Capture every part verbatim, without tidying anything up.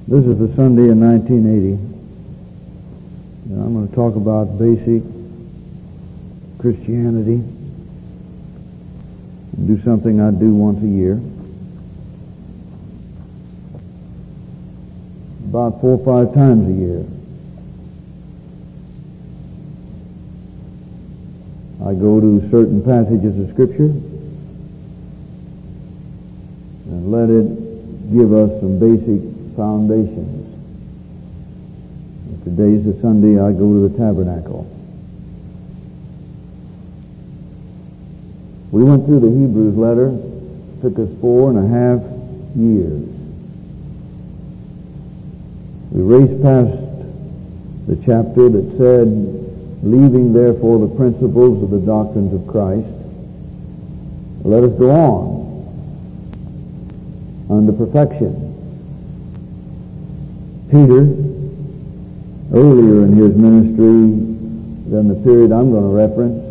This is the Sunday in nineteen eighty. And I'm going to talk about basic Christianity and do something I do once a year. About four or five times a year. I go to certain passages of Scripture and let it give us some basic foundations. If today's the Sunday, I go to the tabernacle. We went through the Hebrews letter. It took us four and a half years. We raced past the chapter that said, leaving therefore the principles of the doctrines of Christ, let us go on unto perfection. Peter, earlier in his ministry than the period I'm going to reference,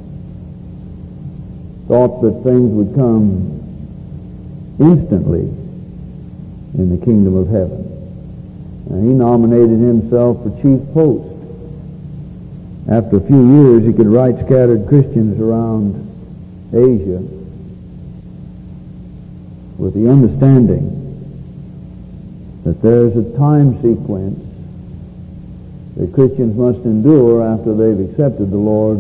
thought that things would come instantly in the kingdom of heaven. And he nominated himself for chief post. After a few years, he could write scattered Christians around Asia with the understanding that there's a time sequence that Christians must endure after they've accepted the Lord.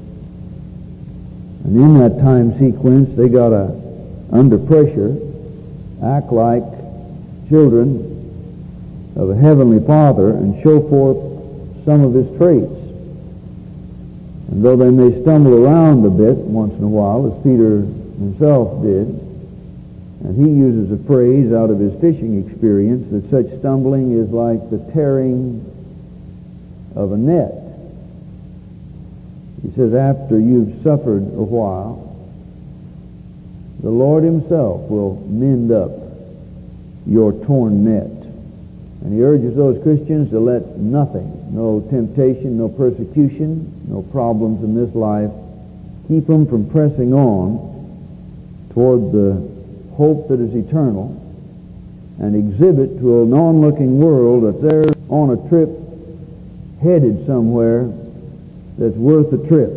And in that time sequence, they got to, under pressure, act like children of a heavenly Father and show forth some of His traits. And though they may stumble around a bit once in a while, as Peter himself did, and he uses a phrase out of his fishing experience that such stumbling is like the tearing of a net. He says, after you've suffered a while, the Lord Himself will mend up your torn net. And he urges those Christians to let nothing, no temptation, no persecution, no problems in this life, keep them from pressing on toward the hope that is eternal, and exhibit to an onlooking world that they're on a trip headed somewhere that's worth the trip.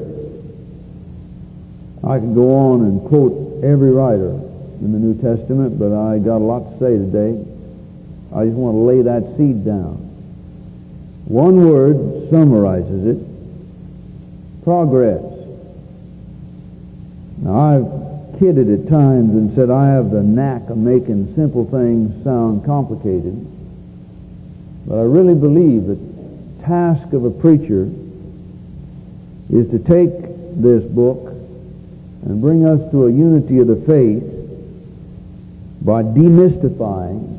I could go on and quote every writer in the New Testament, but I got a lot to say today. I just want to lay that seed down. One word summarizes it: progress. Now, I've kidded at times and said I have the knack of making simple things sound complicated, but I really believe the task of a preacher is to take this book and bring us to a unity of the faith by demystifying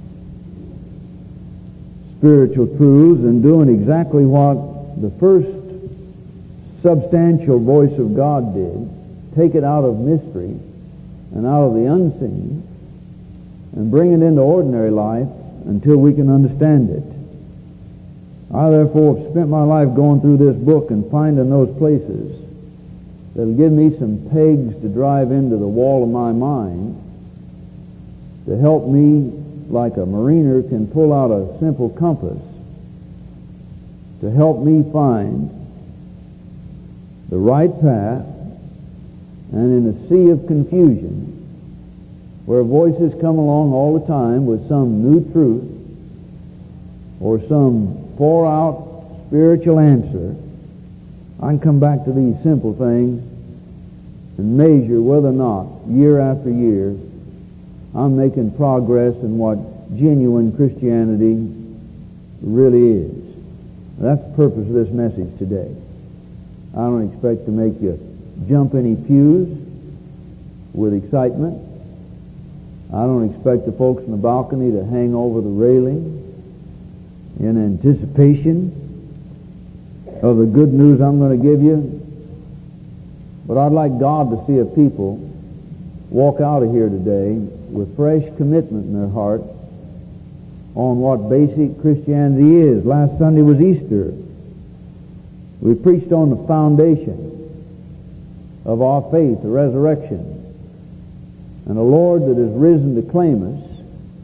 spiritual truths and doing exactly what the first substantial voice of God did: take it out of mystery and out of the unseen and bring it into ordinary life until we can understand it. I therefore have spent my life going through this book and finding those places that'll give me some pegs to drive into the wall of my mind to help me, like a mariner can pull out a simple compass, to help me find the right path. And in a sea of confusion, where voices come along all the time with some new truth or some far-out spiritual answer, I can come back to these simple things and measure whether or not, year after year, I'm making progress in what genuine Christianity really is. That's the purpose of this message today. I don't expect to make you jump any pews with excitement. I don't expect the folks in the balcony to hang over the railing in anticipation of the good news I'm going to give you. But I'd like God to see a people walk out of here today with fresh commitment in their heart on what basic Christianity is. Last Sunday was Easter. We preached on the foundation of our faith, the resurrection, and a Lord that is risen to claim us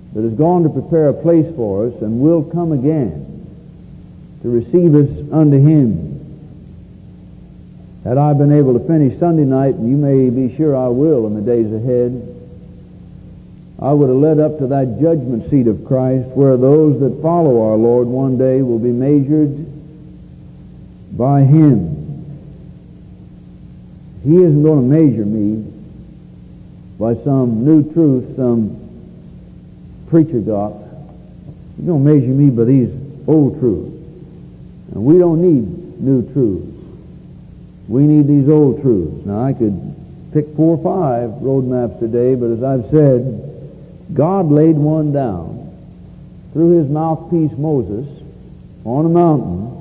that has gone to prepare a place for us and will come again to receive us unto Him. Had I been able to finish Sunday night, and you may be sure I will in the days ahead, I would have led up to that judgment seat of Christ where those that follow our Lord one day will be measured by Him. He isn't going to measure me by some new truth some preacher got. He's going to measure me by these old truths. And we don't need new truths. We need these old truths. Now, I could pick four or five road maps today, but as I've said, God laid one down through His mouthpiece Moses on a mountain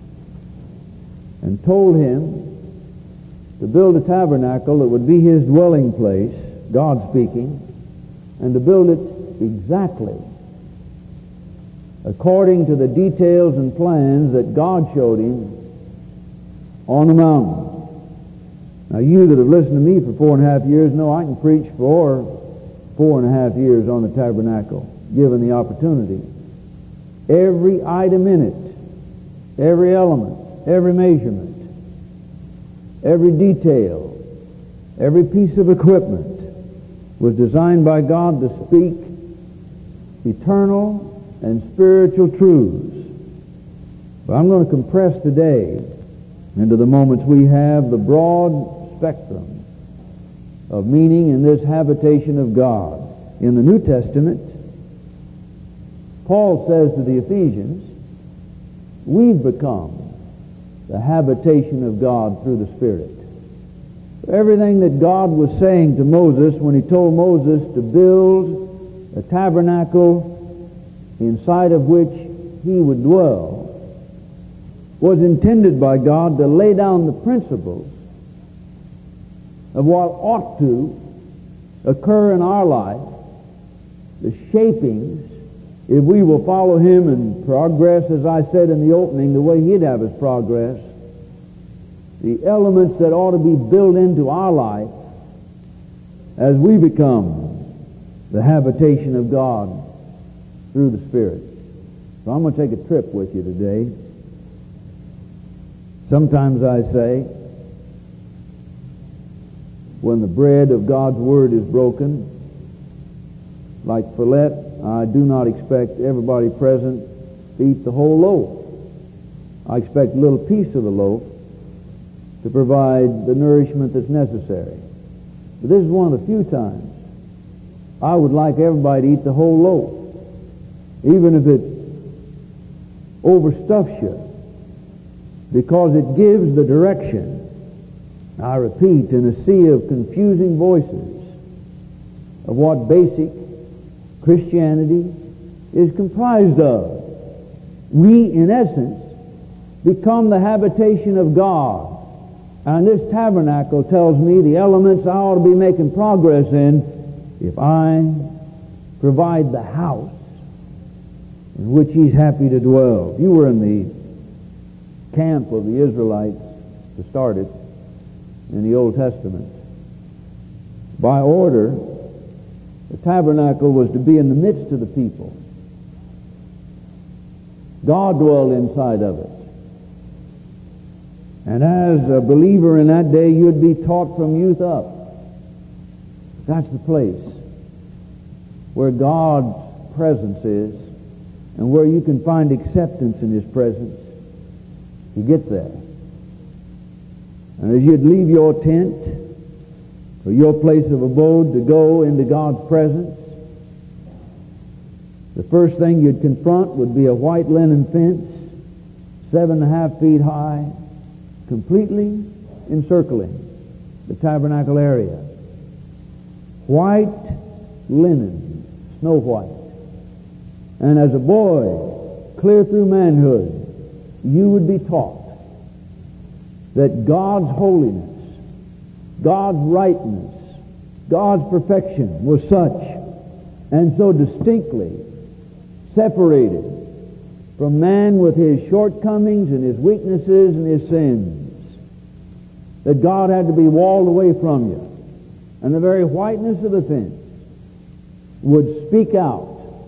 and told him to build a tabernacle that would be His dwelling place, God speaking, and to build it exactly according to the details and plans that God showed him on the mountain. Now, you that have listened to me for four and a half years know I can preach for four and a half years on the tabernacle, given the opportunity. Every item in it, every element, every measurement, every detail, every piece of equipment was designed by God to speak eternal and spiritual truths. But I'm going to compress today into the moments we have the broad spectrum of meaning in this habitation of God. In the New Testament, Paul says to the Ephesians, we've become the habitation of God through the Spirit. Everything that God was saying to Moses when He told Moses to build a tabernacle inside of which he would dwell was intended by God to lay down the principles of what ought to occur in our life, the shapings, if we will follow Him and progress, as I said in the opening, the way He'd have us progress, the elements that ought to be built into our life as we become the habitation of God through the Spirit. So I'm going to take a trip with you today. Sometimes I say, when the bread of God's Word is broken, like Follett, I do not expect everybody present to eat the whole loaf. I expect a little piece of the loaf to provide the nourishment that's necessary. But this is one of the few times I would like everybody to eat the whole loaf, even if it overstuffs you, because it gives the direction. I repeat, in a sea of confusing voices of what basic Christianity is comprised of, we, in essence, become the habitation of God. And this tabernacle tells me the elements I ought to be making progress in if I provide the house in which He's happy to dwell. If you were in the camp of the Israelites to start it in the Old Testament, by order, the tabernacle was to be in the midst of the people. God dwelled inside of it. And as a believer in that day, you'd be taught from youth up. That's the place where God's presence is and where you can find acceptance in His presence. You get there. And as you'd leave your tent or your place of abode to go into God's presence, the first thing you'd confront would be a white linen fence, seven and a half feet high, completely encircling the tabernacle area. White linen, snow white. And as a boy, clear through manhood, you would be taught that God's holiness, God's rightness, God's perfection was such and so distinctly separated from man with his shortcomings and his weaknesses and his sins, that God had to be walled away from you. And the very whiteness of the fence would speak out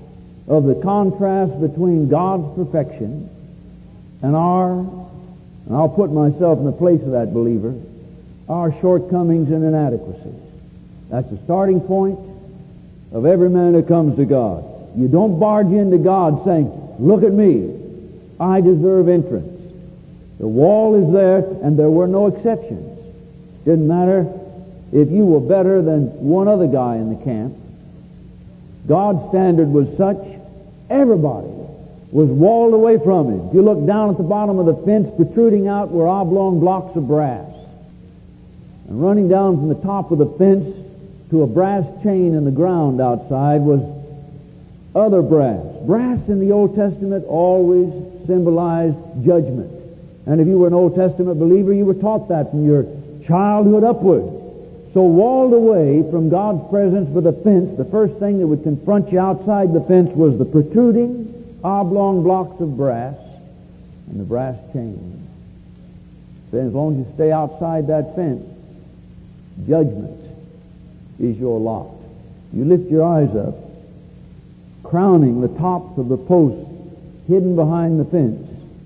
of the contrast between God's perfection and our, and I'll put myself in the place of that believer, our shortcomings and inadequacies. That's the starting point of every man who comes to God. You don't barge into God saying, look at me, I deserve entrance. The wall is there, and there were no exceptions. Didn't matter if you were better than one other guy in the camp. God's standard was such, everybody was walled away from him. If you look down at the bottom of the fence, protruding out were oblong blocks of brass. And running down from the top of the fence to a brass chain in the ground outside was other brass. Brass in the Old Testament always symbolized judgment. And if you were an Old Testament believer, you were taught that from your childhood upward. So walled away from God's presence with a fence, the first thing that would confront you outside the fence was the protruding oblong blocks of brass and the brass chain. Then as long as you stay outside that fence, judgment is your lot. You lift your eyes up, crowning the tops of the posts hidden behind the fence,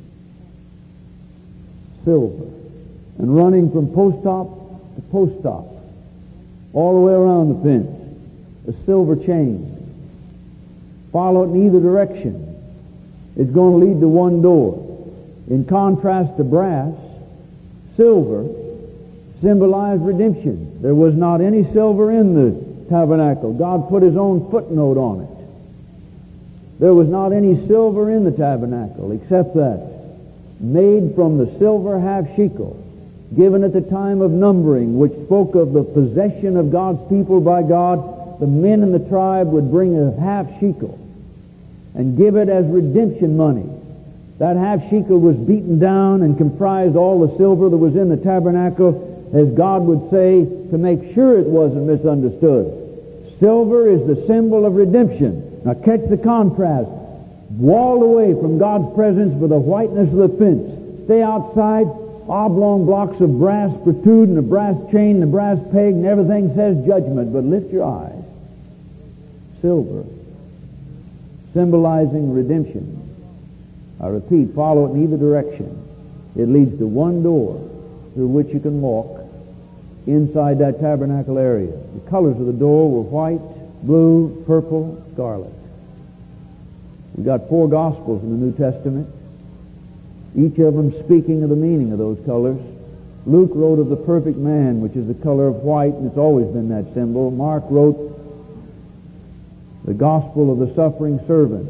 silver, and running from post top to post top, all the way around the fence, a silver chain. Follow it in either direction. It's going to lead to one door. In contrast to brass, silver symbolized redemption. There was not any silver in the tabernacle. God put his own footnote on it. There was not any silver in the tabernacle except that made from the silver half shekel, given at the time of numbering, which spoke of the possession of God's people by God. The men in the tribe would bring a half shekel and give it as redemption money. That half shekel was beaten down and comprised all the silver that was in the tabernacle, as God would say, to make sure it wasn't misunderstood. Silver is the symbol of redemption. Now catch the contrast. Walled away from God's presence with the whiteness of the fence. Stay outside, oblong blocks of brass protrude, and the brass chain, and the brass peg, and everything says judgment. But lift your eyes. Silver, symbolizing redemption. I repeat, follow it in either direction. It leads to one door through which you can walk inside that tabernacle area. The colors of the door were white, blue, purple, scarlet. We got four Gospels in the New Testament, each of them speaking of the meaning of those colors. Luke wrote of the perfect man, which is the color of white, and it's always been that symbol. Mark wrote the Gospel of the suffering servant.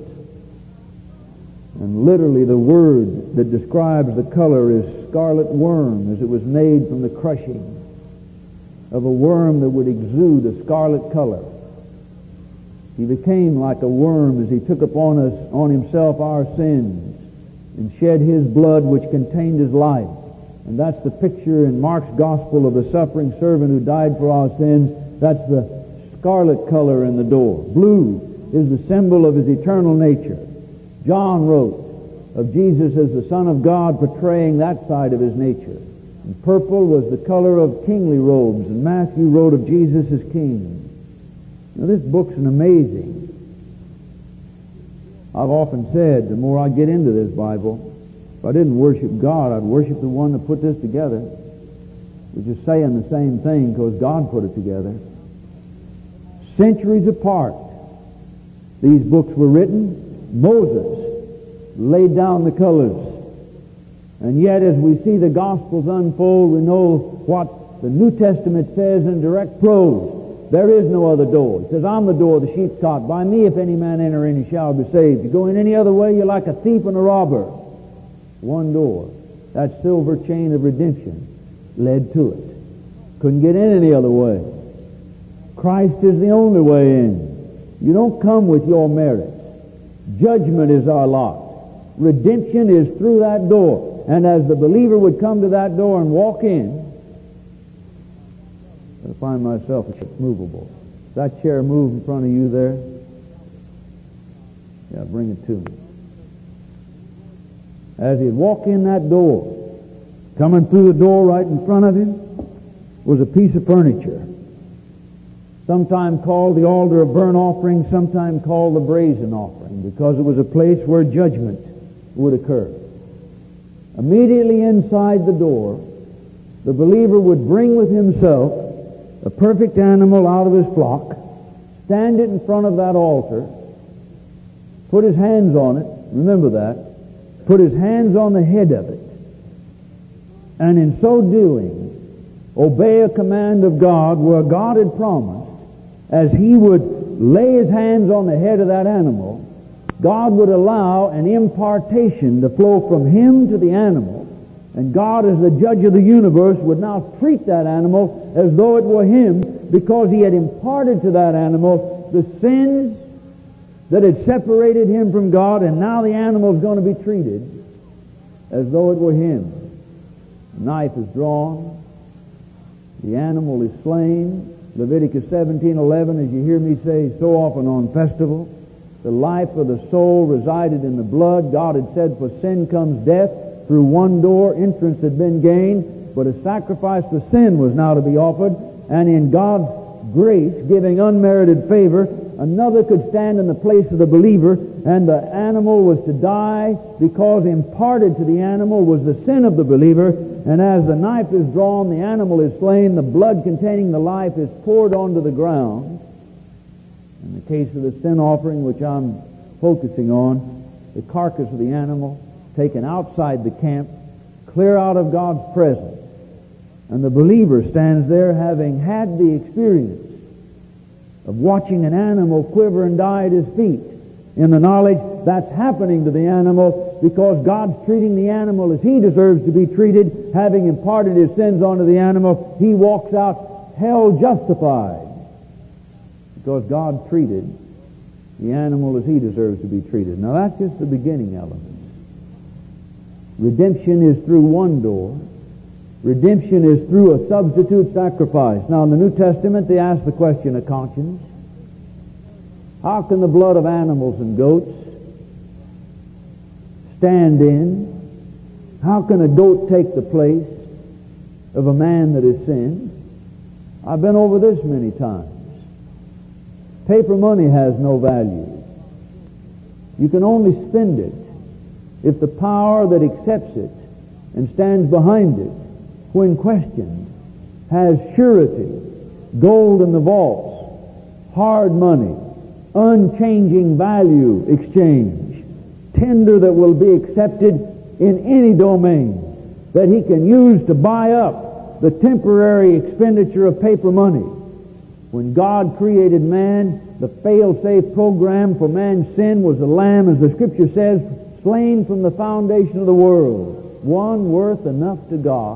And literally the word that describes the color is scarlet worm, as it was made from the crushing of a worm that would exude a scarlet color. He became like a worm as he took upon us, on himself our sins, and shed his blood which contained his life. And that's the picture in Mark's Gospel of the suffering servant who died for our sins. That's the scarlet color in the door. Blue is the symbol of his eternal nature. John wrote of Jesus as the Son of God, portraying that side of his nature. And purple was the color of kingly robes, and Matthew wrote of Jesus as king. Now this book's an amazing. I've often said, the more I get into this Bible, if I didn't worship God, I'd worship the one that put this together. We're just saying the same thing because God put it together. Centuries apart, these books were written. Moses laid down the colors. And yet as we see the Gospels unfold, we know what the New Testament says in direct prose. There is no other door. It says, I'm the door of the sheep's cot. By me, if any man enter in, he shall be saved. You go in any other way, you're like a thief and a robber. One door. That silver chain of redemption led to it. Couldn't get in any other way. Christ is the only way in. You don't come with your merits. Judgment is our lot. Redemption is through that door. And as the believer would come to that door and walk in, I find myself movable. Does that chair move in front of you there? Yeah, bring it to me. As he'd walk in that door, coming through the door right in front of him was a piece of furniture. sometime called the altar of burnt offering, sometime called the brazen offering, because it was a place where judgment would occur. Immediately inside the door, the believer would bring with himself a perfect animal out of his flock, stand it in front of that altar, put his hands on it, remember that, put his hands on the head of it, and in so doing, obey a command of God where God had promised, as he would lay his hands on the head of that animal, God would allow an impartation to flow from him to the animal, and God, as the judge of the universe, would now treat that animal as though it were him, because he had imparted to that animal the sins that had separated him from God, and now the animal is going to be treated as though it were him. The knife is drawn. The animal is slain. Leviticus seventeen eleven, as you hear me say so often on festival, the life of the soul resided in the blood. God had said, for sin comes death. Through one door, entrance had been gained, but a sacrifice for sin was now to be offered, and in God's grace, giving unmerited favor, another could stand in the place of the believer, and the animal was to die because imparted to the animal was the sin of the believer. And as the knife is drawn, the animal is slain, the blood containing the life is poured onto the ground. In the case of the sin offering, which I'm focusing on, the carcass of the animal taken outside the camp, clear out of God's presence. And the believer stands there having had the experience of watching an animal quiver and die at his feet, in the knowledge that's happening to the animal because God's treating the animal as he deserves to be treated. Having imparted his sins onto the animal, he walks out hell justified because God treated the animal as he deserves to be treated. Now that's just the beginning element. Redemption is through one door. Redemption is through a substitute sacrifice. Now in the New Testament they ask the question of conscience. How can the blood of animals and goats stand in? How can a goat take the place of a man that has sinned? I've been over this many times. Paper money has no value. You can only spend it if the power that accepts it and stands behind it, when questioned, has surety, gold in the vaults, hard money, unchanging value exchange, tender that will be accepted in any domain, that he can use to buy up the temporary expenditure of paper money. When God created man, the fail-safe program for man's sin was a lamb, as the Scripture says, slain from the foundation of the world, one worth enough to God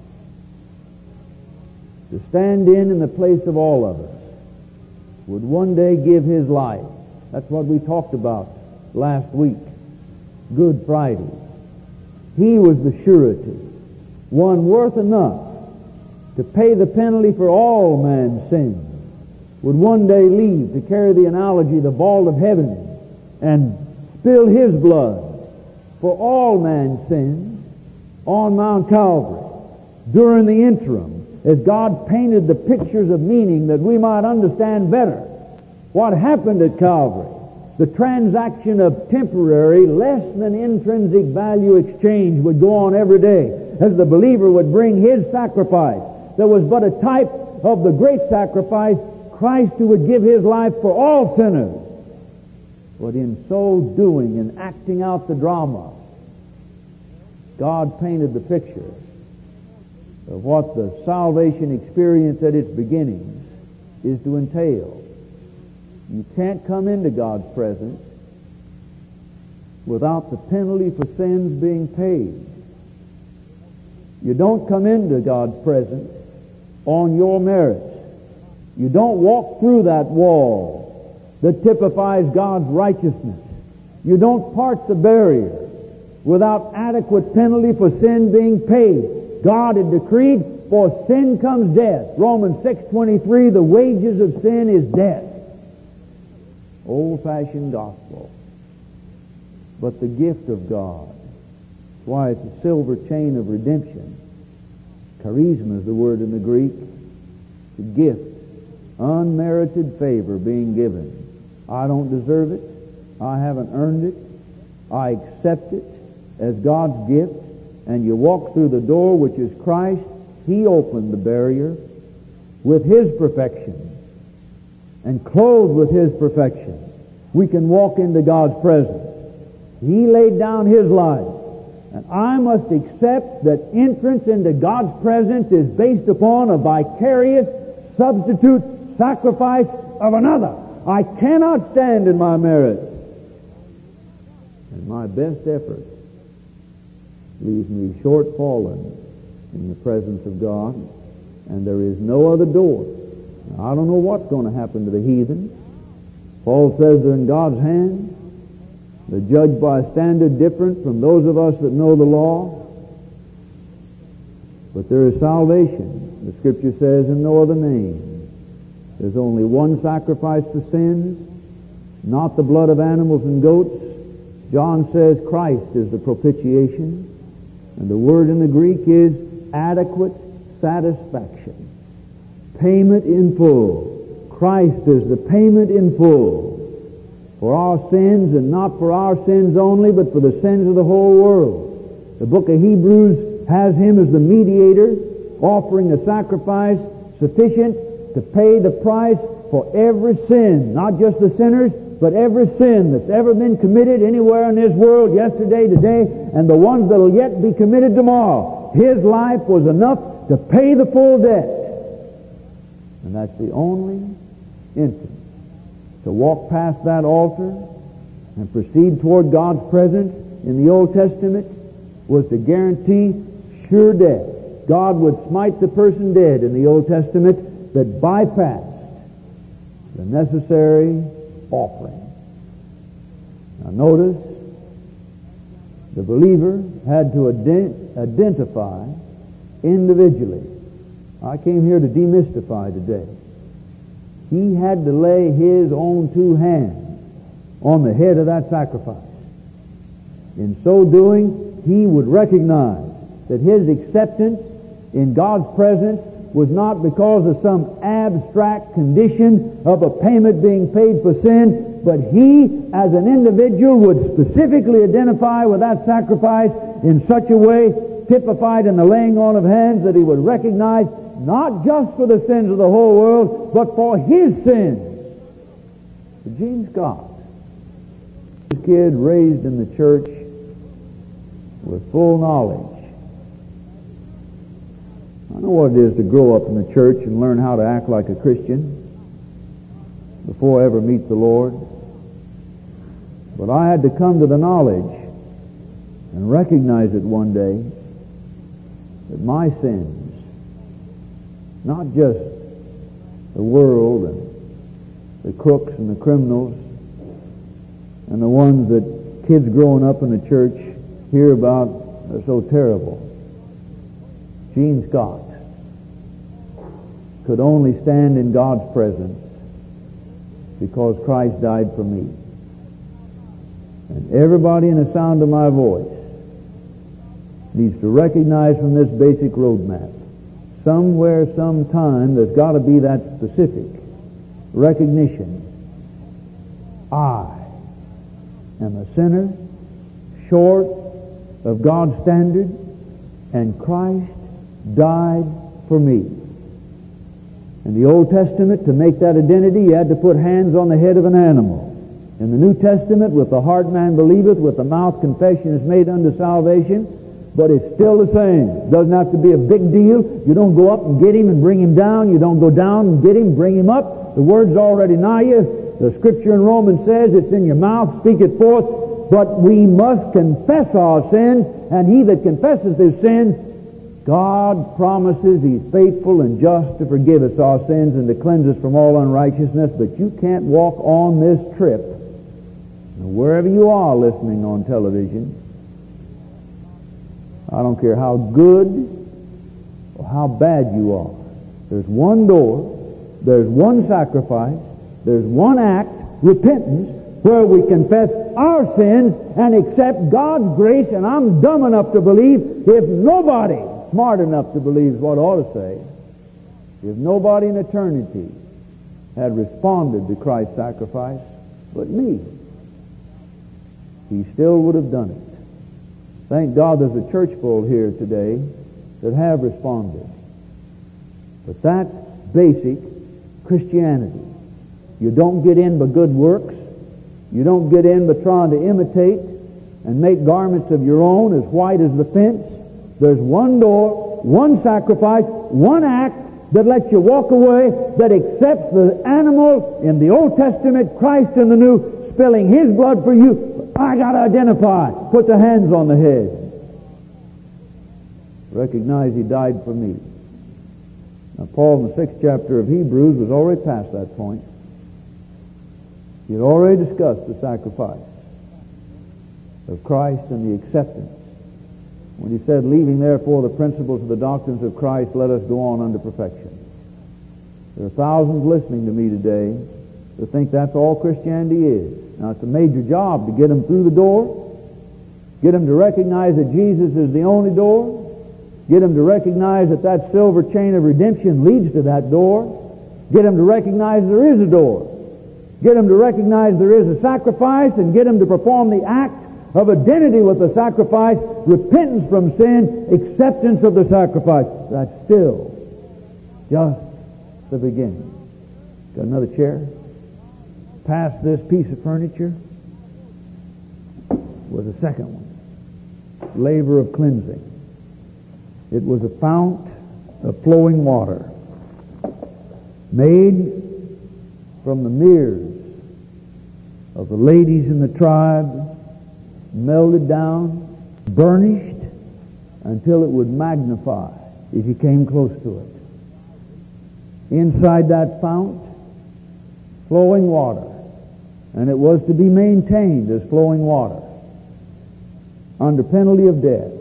to stand in in the place of all of us, would one day give his life. That's what we talked about last week, Good Friday. He was the surety, one worth enough to pay the penalty for all man's sins, would one day leave, to carry the analogy, the vault of heaven, and spill his blood for all man's sins on Mount Calvary. During the interim, as God painted the pictures of meaning that we might understand better what happened at Calvary, the transaction of temporary, less than intrinsic value exchange would go on every day as the believer would bring his sacrifice that was but a type of the great sacrifice, Christ, who would give his life for all sinners. But in so doing, in acting out the drama, God painted the picture of what the salvation experience at its beginnings is to entail. You can't come into God's presence without the penalty for sins being paid. You don't come into God's presence on your merits. You don't walk through that wall that typifies God's righteousness. You don't part the barrier without adequate penalty for sin being paid. God had decreed, for sin comes death. Romans six twenty-three, the wages of sin is death. Old-fashioned gospel. But the gift of God. That's why it's a silver chain of redemption. Charisma is the word in the Greek. The gift Unmerited favor being given. I don't deserve it. I haven't earned it. I accept it as God's gift. And you walk through the door, which is Christ. He opened the barrier with His perfection. And clothed with His perfection, we can walk into God's presence. He laid down His life. And I must accept that entrance into God's presence is based upon a vicarious substitute sacrifice of another. I cannot stand in my merit. And my best effort leaves me short-fallen in the presence of God. And there is no other door. Now, I don't know what's going to happen to the heathen. Paul says they're in God's hands. They're judged by a standard different from those of us that know the law. But there is salvation, the Scripture says, in no other name. There's only one sacrifice for sins, not the blood of animals and goats. John says Christ is the propitiation. And the word in the Greek is adequate satisfaction. Payment in full. Christ is the payment in full for our sins, and not for our sins only, but for the sins of the whole world. The book of Hebrews has Him as the mediator, offering a sacrifice sufficient to pay the price for every sin, not just the sinners, but every sin that's ever been committed anywhere in this world, yesterday, today, and the ones that will yet be committed tomorrow. His life was enough to pay the full debt. And that's the only entrance. To walk past that altar and proceed toward God's presence in the Old Testament was to guarantee sure death. God would smite the person dead in the Old Testament that bypassed the necessary offering. Now notice, the believer had to ident- identify individually. I came here to demystify today. He had to lay his own two hands on the head of that sacrifice. In so doing, he would recognize that his acceptance in God's presence was not because of some abstract condition of a payment being paid for sin, but he, as an individual, would specifically identify with that sacrifice in such a way, typified in the laying on of hands, that he would recognize not just for the sins of the whole world, but for his sins. But Gene Scott, this kid raised in the church with full knowledge. I know what it is to grow up in the church and learn how to act like a Christian before I ever meet the Lord. But I had to come to the knowledge and recognize it one day that my sins, not just the world and the crooks and the criminals and the ones that kids growing up in the church hear about are so terrible. Gene Scott could only stand in God's presence because Christ died for me. And everybody in the sound of my voice needs to recognize from this basic roadmap, somewhere, sometime, there's got to be that specific recognition. I am a sinner, short of God's standard, and Christ died for me. In the Old Testament, to make that identity, you had to put hands on the head of an animal. In the New Testament, with the heart man believeth, with the mouth confession is made unto salvation. But it's still the same. It doesn't have to be a big deal. You don't go up and get him and bring him down. You don't go down and get him, bring him up. The word's already nigh you. The Scripture in Romans says it's in your mouth, speak it forth. But we must confess our sins, and he that confesses his sins, God promises He's faithful and just to forgive us our sins and to cleanse us from all unrighteousness. But you can't walk on this trip, wherever you are listening on television. I don't care how good or how bad you are. There's one door, there's one sacrifice, there's one act, repentance, where we confess our sins and accept God's grace. And I'm dumb enough to believe, if nobody smart enough to believe is what I ought to say, if nobody in eternity had responded to Christ's sacrifice, but me, he still would have done it. Thank God there's a church full here today that have responded. But that's basic Christianity. You don't get in by good works. You don't get in by trying to imitate and make garments of your own as white as the fence. There's one door, one sacrifice, one act that lets you walk away, that accepts the animal in the Old Testament, Christ in the New, spilling His blood for you. I got to identify. Put the hands on the head. Recognize He died for me. Now, Paul in the sixth chapter of Hebrews was already past that point. He had already discussed the sacrifice of Christ and the acceptance. When he said, leaving therefore the principles of the doctrines of Christ, let us go on unto perfection. There are thousands listening to me today that think that's all Christianity is. Now, it's a major job to get them through the door, get them to recognize that Jesus is the only door, get them to recognize that that silver chain of redemption leads to that door, get them to recognize there is a door, get them to recognize there is a sacrifice, and get them to perform the act of identity with the sacrifice, repentance from sin, acceptance of the sacrifice. That's still just the beginning. Got another chair? Past this piece of furniture was a second one. Laver of cleansing. It was a fount of flowing water made from the mirrors of the ladies in the tribe, melted down, burnished until it would magnify if you came close to it. Inside that fount, flowing water, and it was to be maintained as flowing water under penalty of death.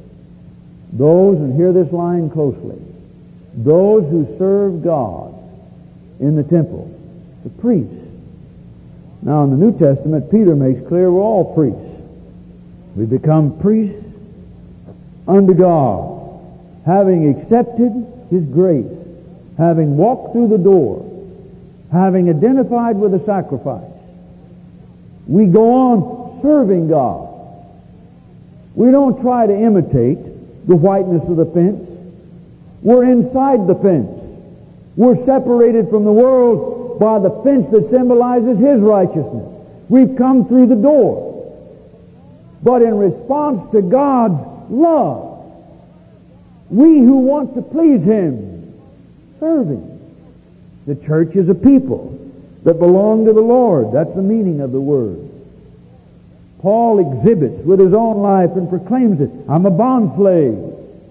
Those, and hear this line closely, those who serve God in the temple, the priests. Now in the New Testament, Peter makes clear we're all priests. We become priests unto God, having accepted His grace, having walked through the door, having identified with the sacrifice. We go on serving God. We don't try to imitate the whiteness of the fence. We're inside the fence. We're separated from the world by the fence that symbolizes His righteousness. We've come through the door. But in response to God's love, we who want to please Him, serve Him. The church is a people that belong to the Lord. That's the meaning of the word. Paul exhibits with his own life and proclaims it. I'm a bondslave.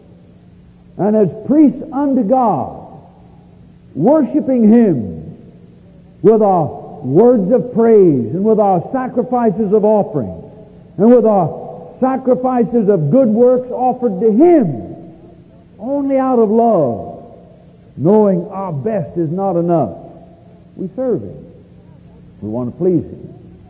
And as priests unto God, worshiping Him with our words of praise and with our sacrifices of offering and with our sacrifices of good works offered to Him only out of love, knowing our best is not enough, we serve Him. We want to please Him.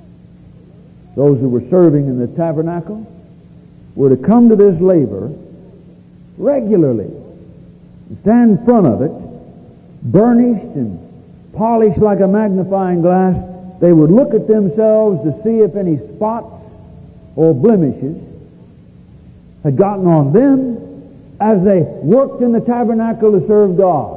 Those who were serving in the tabernacle were to come to this laver regularly and stand in front of it, burnished and polished like a magnifying glass. They would look at themselves to see if any spots or blemishes had gotten on them as they worked in the tabernacle to serve God.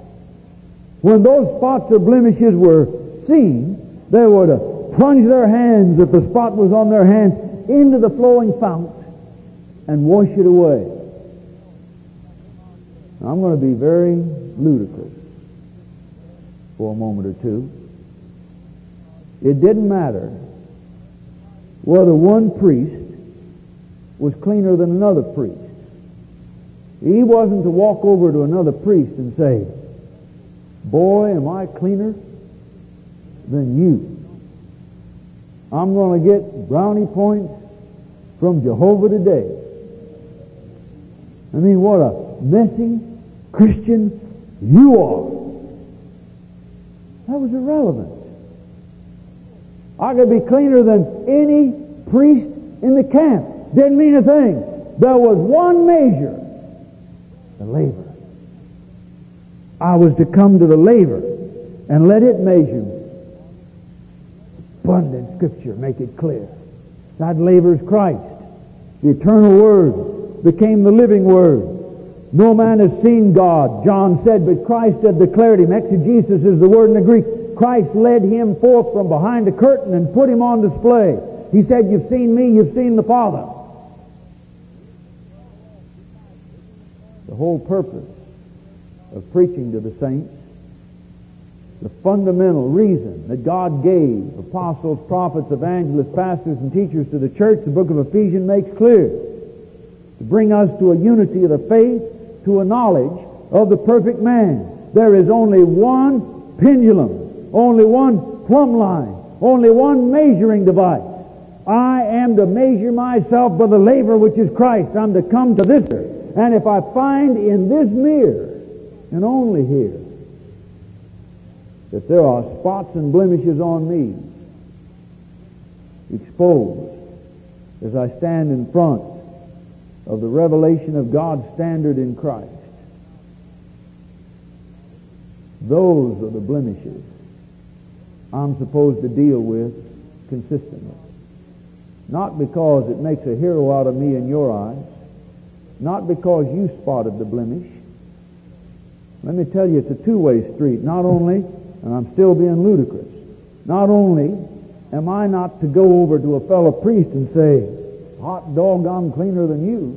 When those spots or blemishes were seen, they would uh, plunge their hands, if the spot was on their hands, into the flowing fount and wash it away. Now, I'm going to be very ludicrous for a moment or two. It didn't matter whether one priest was cleaner than another priest. He wasn't to walk over to another priest and say, boy, am I cleaner than you. I'm going to get brownie points from Jehovah today. I mean, what a messy Christian you are. That was irrelevant. I could be cleaner than any priest in the camp. Didn't mean a thing. There was one measure, the laver. I was to come to the laver and let it measure me. Abundant Scripture make it clear. That laver is Christ. The eternal Word became the living Word. No man has seen God, John said, but Christ had declared him. Exegesis is the word in the Greek. Christ led him forth from behind a curtain and put him on display. He said, you've seen me, you've seen the Father. The whole purpose of preaching to the saints, the fundamental reason that God gave apostles, prophets, evangelists, pastors, and teachers to the church, the book of Ephesians makes clear, to bring us to a unity of the faith, to a knowledge of the perfect man. There is only one pendulum, only one plumb line, only one measuring device. I am to measure myself by the laver which is Christ. I'm to come to this. And if I find in this mirror, and only here, that there are spots and blemishes on me, exposed as I stand in front of the revelation of God's standard in Christ, those are the blemishes I'm supposed to deal with consistently. Not because it makes a hero out of me in your eyes, not because you spotted the blemish. Let me tell you, it's a two-way street. Not only, and I'm still being ludicrous, not only am I not to go over to a fellow priest and say, hot dog, I'm cleaner than you.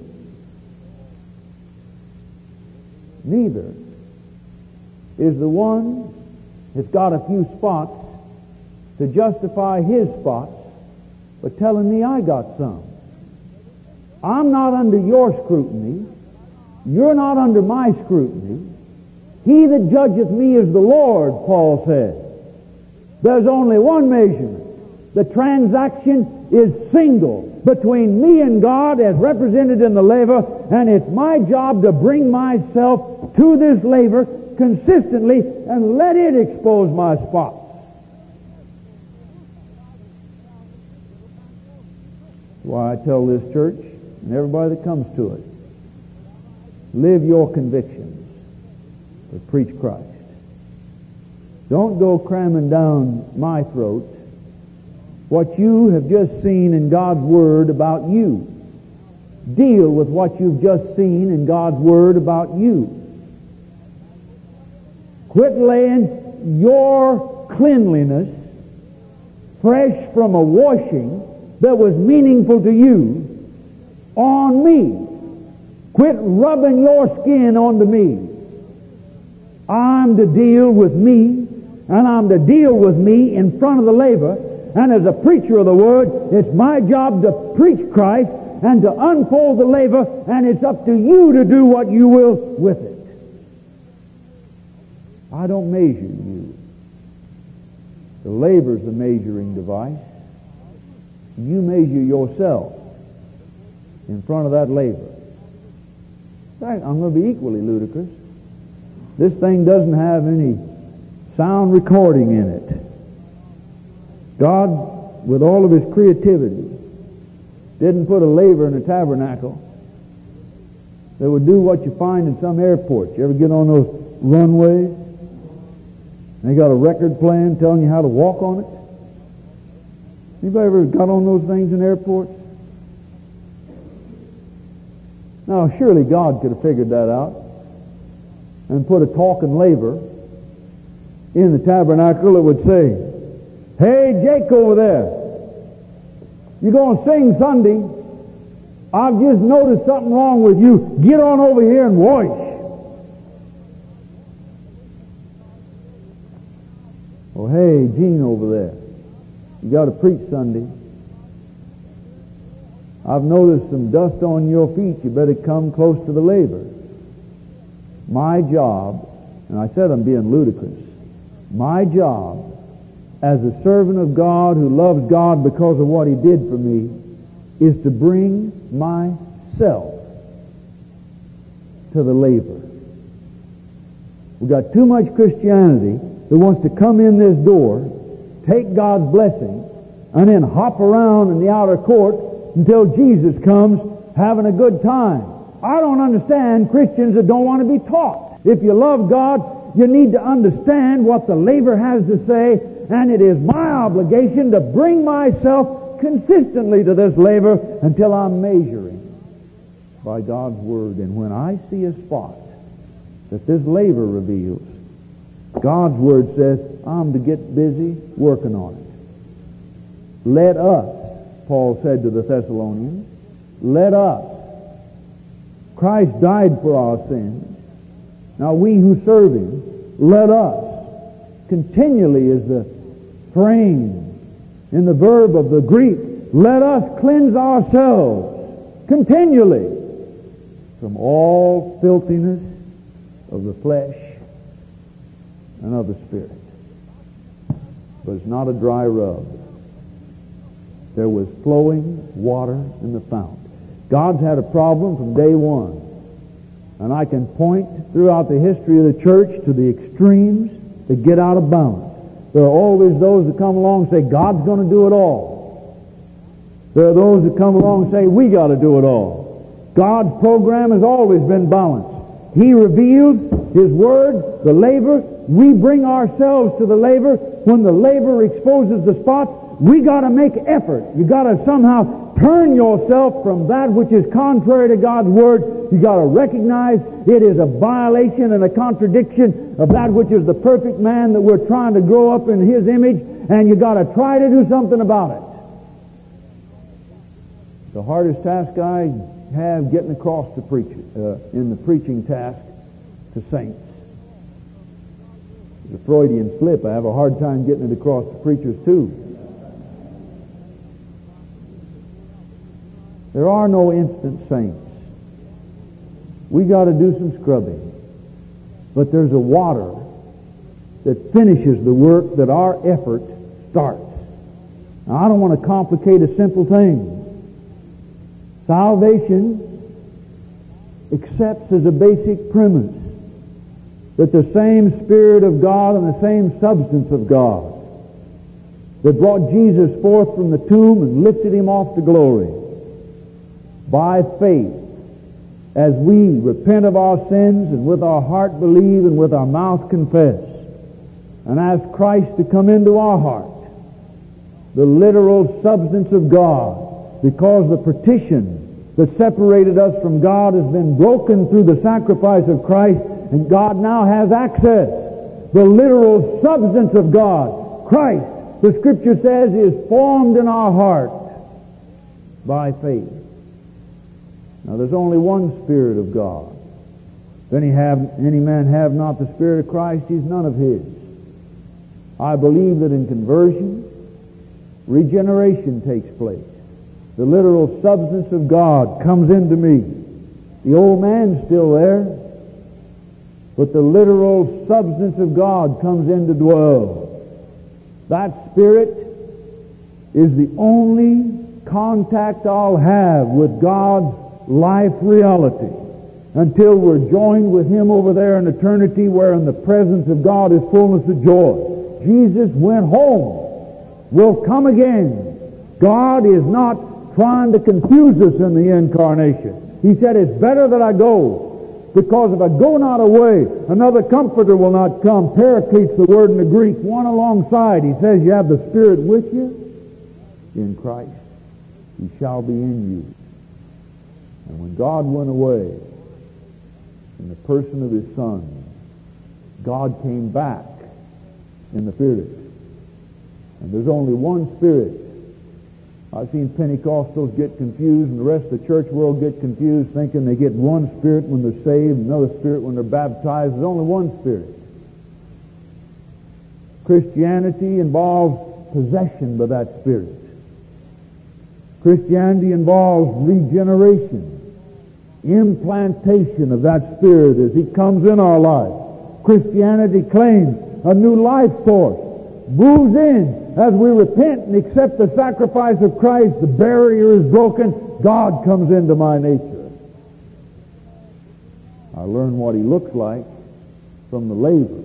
Neither is the one that's got a few spots to justify his spots by telling me I got some. I'm not under your scrutiny. You're not under my scrutiny. He that judgeth me is the Lord, Paul said. There's only one measurement. The transaction is single between me and God as represented in the laver, and it's my job to bring myself to this laver consistently and let it expose my spots. That's why I tell this church and everybody that comes to it, live your convictions, but preach Christ. Don't go cramming down my throat what you have just seen in God's Word about you. Deal with what you've just seen in God's Word about you. Quit laying your cleanliness fresh from a washing that was meaningful to you on me. Quit rubbing your skin onto me. I'm to deal with me, and I'm to deal with me in front of the laver. And as a preacher of the Word, it's my job to preach Christ and to unfold the laver, and it's up to you to do what you will with it. I don't measure you. The laver's the measuring device. You measure yourself in front of that laver. In fact, I'm going to be equally ludicrous. This thing doesn't have any sound recording in it. God, with all of His creativity, didn't put a laver in a tabernacle that would do what you find in some airports. You ever get on those runways? And they got a record playing telling you how to walk on it? Anybody ever got on those things in airports? Now, surely God could have figured that out and put a talking laver in the tabernacle that would say, "Hey, Jake over there, you going to sing Sunday? I've just noticed something wrong with you. Get on over here and wash." Oh, hey, Gene over there, you got to preach Sunday. I've noticed some dust on your feet. You better come close to the laver. My job, and I said I'm being ludicrous, my job as a servant of God who loves God because of what He did for me is to bring myself to the laver. We've got too much Christianity that wants to come in this door, take God's blessing, and then hop around in the outer court until Jesus comes having a good time. I don't understand Christians that don't want to be taught. If you love God you need to understand what the laver has to say, and it is my obligation to bring myself consistently to this laver until I'm measuring by God's Word. And when I see a spot that this laver reveals, God's Word says, I'm to get busy working on it. Let us, Paul said to the Thessalonians, let us. Christ died for our sins. Now we who serve Him, let us. Continually is the frame in the verb of the Greek. Let us cleanse ourselves continually from all filthiness of the flesh and of the spirit. But it's not a dry rub. There was flowing water in the fount. God's had a problem from day one. And I can point throughout the history of the church to the extremes that get out of balance. There are always those that come along and say, God's going to do it all. There are those that come along and say, we got to do it all. God's program has always been balanced. He reveals His Word, the laver. We bring ourselves to the laver. When the laver exposes the spots, we got to make effort. You got to somehow turn yourself from that which is contrary to God's Word. You got to recognize it is a violation and a contradiction of that which is the perfect man that we're trying to grow up in His image, and you got to try to do something about it. The hardest task I have getting across the preach, uh, in the preaching task to saints. It's a Freudian slip. I have a hard time getting it across to preachers too. There are no instant saints. We got to do some scrubbing. But there's a water that finishes the work that our effort starts. Now, I don't want to complicate a simple thing. Salvation accepts as a basic premise that the same Spirit of God and the same substance of God that brought Jesus forth from the tomb and lifted Him off to glory, by faith, as we repent of our sins and with our heart believe and with our mouth confess and ask Christ to come into our heart, the literal substance of God, because the partition that separated us from God has been broken through the sacrifice of Christ, and God now has access. The literal substance of God, Christ, the Scripture says, is formed in our heart by faith. Now there's only one Spirit of God. If any, have, any man have not the Spirit of Christ, he's none of His. I believe that in conversion, regeneration takes place. The literal substance of God comes into me. The old man's still there, but the literal substance of God comes in to dwell. That Spirit is the only contact I'll have with God's life reality until we're joined with Him over there in eternity, where in the presence of God is fullness of joy. Jesus went home, will come again. God is not trying to confuse us in the incarnation. He said, it's better that I go, because if I go not away, another comforter will not come. Paraclete's the word in the Greek, one alongside. He says, you have the Spirit with you in Christ. He shall be in you. And when God went away in the person of His Son, God came back in the Spirit. And there's only one Spirit. I've seen Pentecostals get confused and the rest of the church world get confused, thinking they get one Spirit when they're saved, another Spirit when they're baptized. There's only one Spirit. Christianity involves possession by that Spirit. Christianity involves regeneration, implantation of that Spirit as He comes in our life. Christianity claims a new life source, moves in as we repent and accept the sacrifice of Christ. The barrier is broken. God comes into my nature. I learn what He looks like from the laver.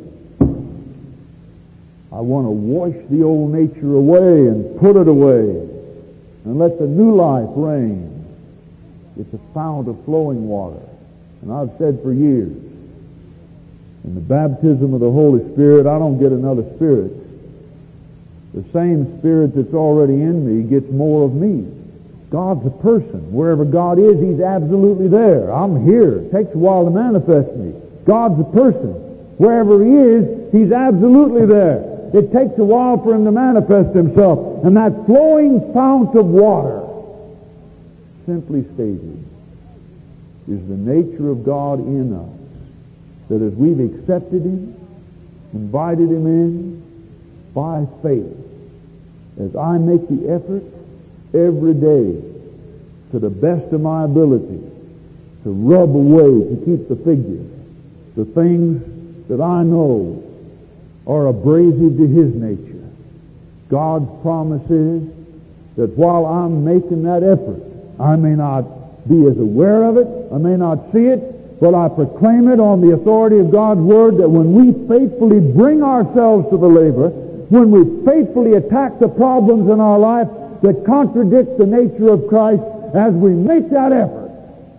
I want to wash the old nature away and put it away and let the new life reign. It's a fount of flowing water. And I've said for years, In the baptism of the Holy Spirit, I don't get another spirit. The same Spirit that's already in me gets more of me. God's a person. Wherever God is, He's absolutely there. I'm here. It takes a while to manifest me. God's a person. Wherever He is, He's absolutely there. It takes a while for Him to manifest Himself. And that flowing fount of water, simply stated, is the nature of God in us. That as we've accepted Him, invited Him in, by faith, as I make the effort every day to the best of my ability to rub away, to keep the figure, the things that I know are abrasive to His nature. God's promise is that while I'm making that effort, I may not be as aware of it, I may not see it, but I proclaim it on the authority of God's Word that when we faithfully bring ourselves to the labor, when we faithfully attack the problems in our life that contradict the nature of Christ, as we make that effort,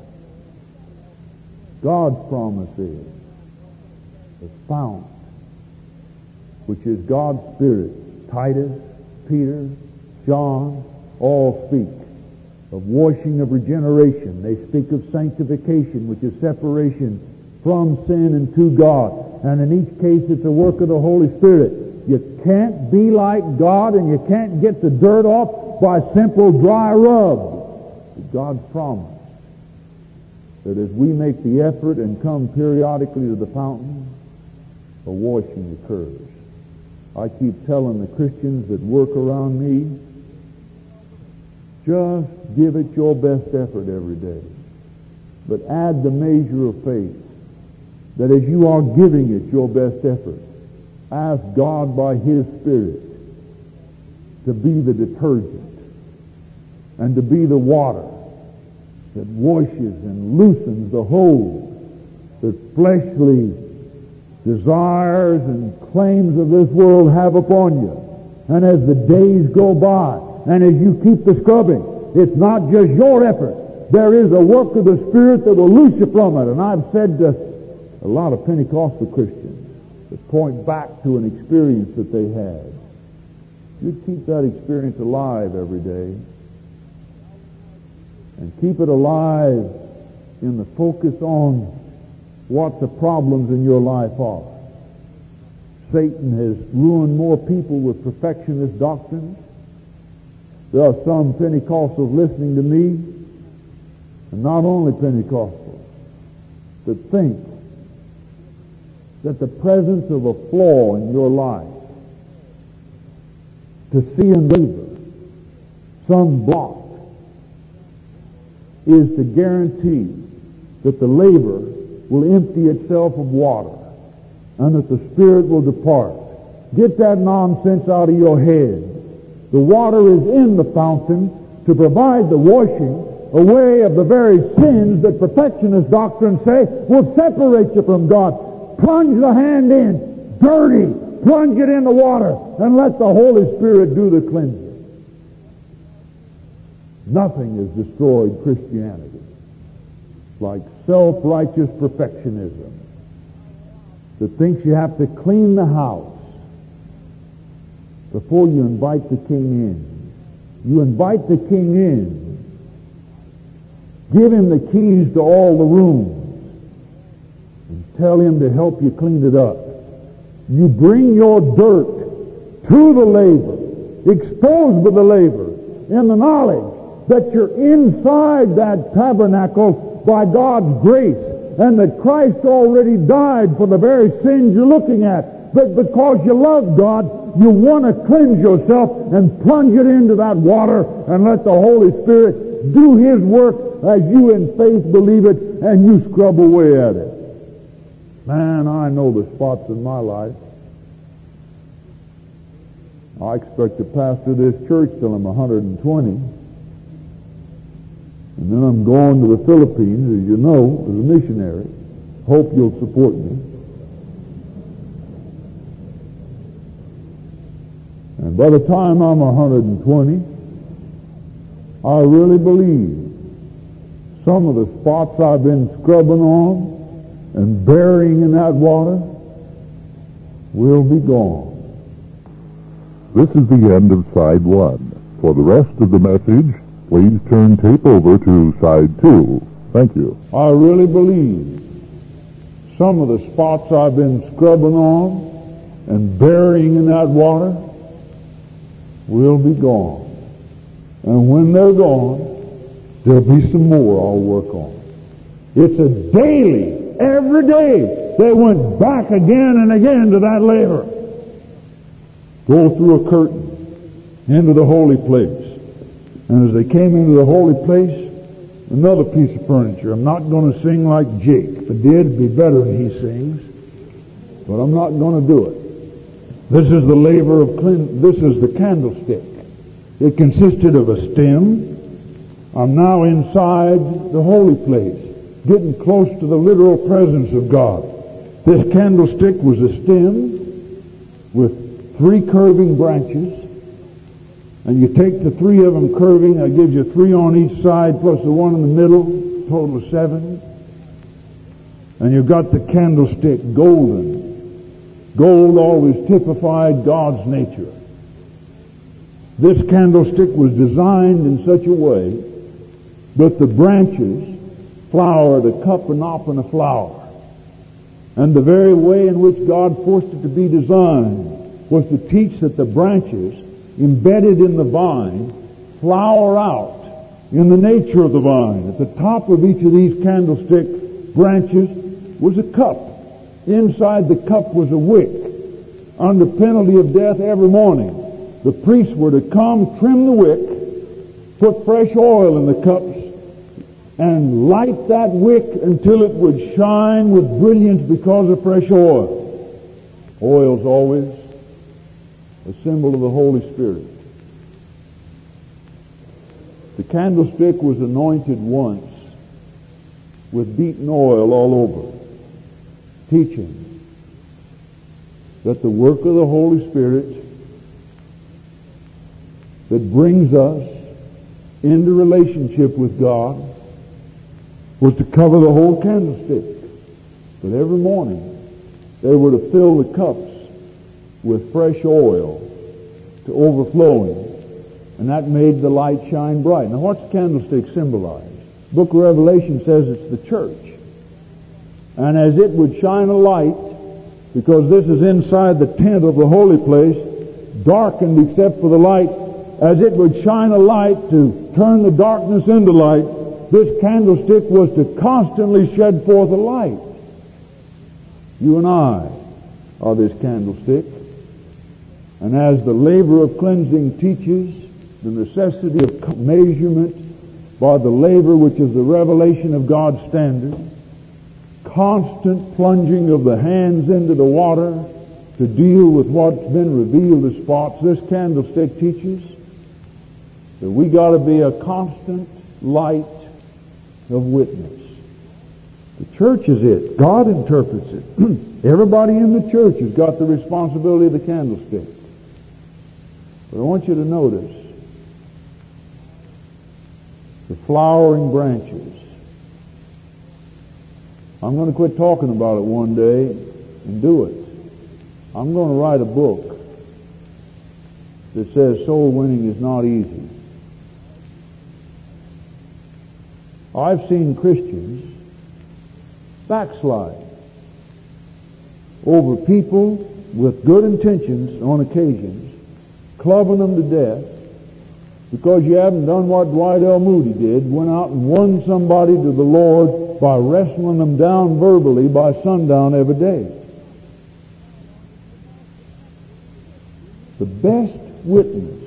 God's promise is the fount, which is God's Spirit. Titus, Peter, John, all speak of washing of regeneration. They speak of sanctification, which is separation from sin and to God. And in each case, it's a work of the Holy Spirit. You can't be like God, and you can't get the dirt off by simple dry rub. It's God's promise that as we make the effort and come periodically to the fountain, a washing occurs. I keep telling the Christians that work around me, just give it your best effort every day. But add the measure of faith that as you are giving it your best effort, ask God by His Spirit to be the detergent and to be the water that washes and loosens the hold that fleshly desires and claims of this world have upon you. And as the days go by, and as you keep the scrubbing, it's not just your effort. There is a work of the Spirit that will loose you from it. And I've said to a lot of Pentecostal Christians that point back to an experience that they had, you'd keep that experience alive every day, and keep it alive in the focus on what the problems in your life are. Satan has ruined more people with perfectionist doctrines. There are some Pentecostals listening to me, and not only Pentecostals, that think that the presence of a flaw in your life, to see in labor some block, is to guarantee that the labor will empty itself of water and that the Spirit will depart. Get that nonsense out of your head. The water is in the fountain to provide the washing away of the very sins that perfectionist doctrines say will separate you from God. Plunge the hand in, dirty, plunge it in the water, and let the Holy Spirit do the cleansing. Nothing has destroyed Christianity like self-righteous perfectionism that thinks you have to clean the house before you invite the King in. You invite the King in, give Him the keys to all the rooms, and tell Him to help you clean it up. You bring your dirt to the laver, exposed with the laver, in the knowledge that you're inside that tabernacle by God's grace, and that Christ already died for the very sins you're looking at. But because you love God, you want to cleanse yourself and plunge it into that water and let the Holy Spirit do His work as you in faith believe it, and you scrub away at it. Man, I know the spots in my life. I expect to pastor this church till I'm one hundred twenty. And then I'm going to the Philippines, as you know, as a missionary. Hope you'll support me. And by the time I'm one hundred twenty, I really believe some of the spots I've been scrubbing on and burying in that water will be gone. This is the end of side one. For the rest of the message, please turn tape over to side two. Thank you. I really believe some of the spots I've been scrubbing on and burying in that water will be gone. And when they're gone, there'll be some more I'll work on. It's a daily, every day, they went back again and again to that laver. Go through a curtain into the holy place. And as they came into the holy place, another piece of furniture. I'm not going to sing like Jake. If I did, it'd be better than he sings. But I'm not going to do it. This is the laver of clean. This is the candlestick. It consisted of a stem. I'm now inside the holy place, getting close to the literal presence of God. This candlestick was a stem with three curving branches. And you take the three of them curving, I give you three on each side plus the one in the middle, total of seven. And you've got the candlestick golden. Gold always typified God's nature. This candlestick was designed in such a way that the branches flowered a cup, a knot, and a flower. And the very way in which God forced it to be designed was to teach that the branches embedded in the vine flower out in the nature of the vine. At the top of each of these candlestick branches was a cup. Inside the cup was a wick. Under penalty of death every morning, the priests were to come, trim the wick, put fresh oil in the cups, and light that wick until it would shine with brilliance because of fresh oil. Oil's always a symbol of the Holy Spirit. The candlestick was anointed once with beaten oil all over, teaching that the work of the Holy Spirit that brings us into relationship with God was to cover the whole candlestick. But every morning they were to fill the cups with fresh oil to overflowing, and that made the light shine bright. Now what's the candlestick symbolize? The book of Revelation says it's the church. And as it would shine a light, because this is inside the tent of the holy place, darkened except for the light, as it would shine a light to turn the darkness into light, this candlestick was to constantly shed forth a light. You and I are this candlestick. And as the laver of cleansing teaches the necessity of measurement by the laver which is the revelation of God's standard, constant plunging of the hands into the water to deal with what's been revealed as spots, this candlestick teaches that we got to be a constant light of witness. The church is it. God interprets it. Everybody in the church has got the responsibility of the candlestick. But I want you to notice the flowering branches. I'm going to quit talking about it one day and do it. I'm going to write a book that says soul winning is not easy. I've seen Christians backslide over people with good intentions on occasions, clubbing them to death because you haven't done what Dwight L. Moody did, went out and won somebody to the Lord by wrestling them down verbally by sundown every day. The best witness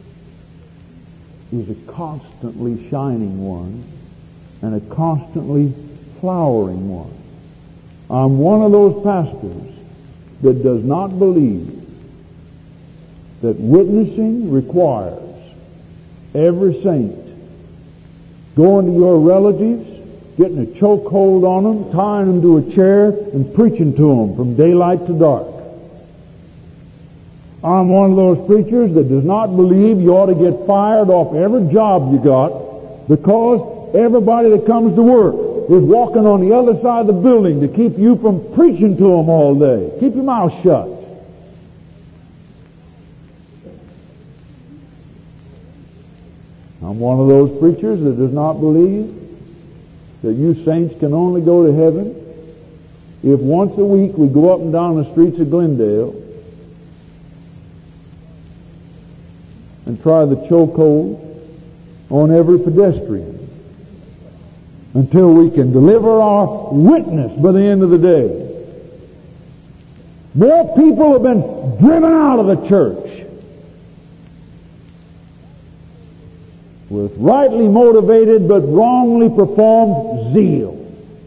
is a constantly shining one and a constantly flowering one. I'm one of those pastors that does not believe that witnessing requires every saint going to your relatives, getting a chokehold on them, tying them to a chair, and preaching to them from daylight to dark. I'm one of those preachers that does not believe you ought to get fired off every job you got because everybody that comes to work devil is walking on the other side of the building to keep you from preaching to them all day. Keep your mouth shut. I'm one of those preachers that does not believe that you saints can only go to heaven if once a week we go up and down the streets of Glendale and try the chokehold on every pedestrian until we can deliver our witness by the end of the day. More people have been driven out of the church with rightly motivated but wrongly performed zeal.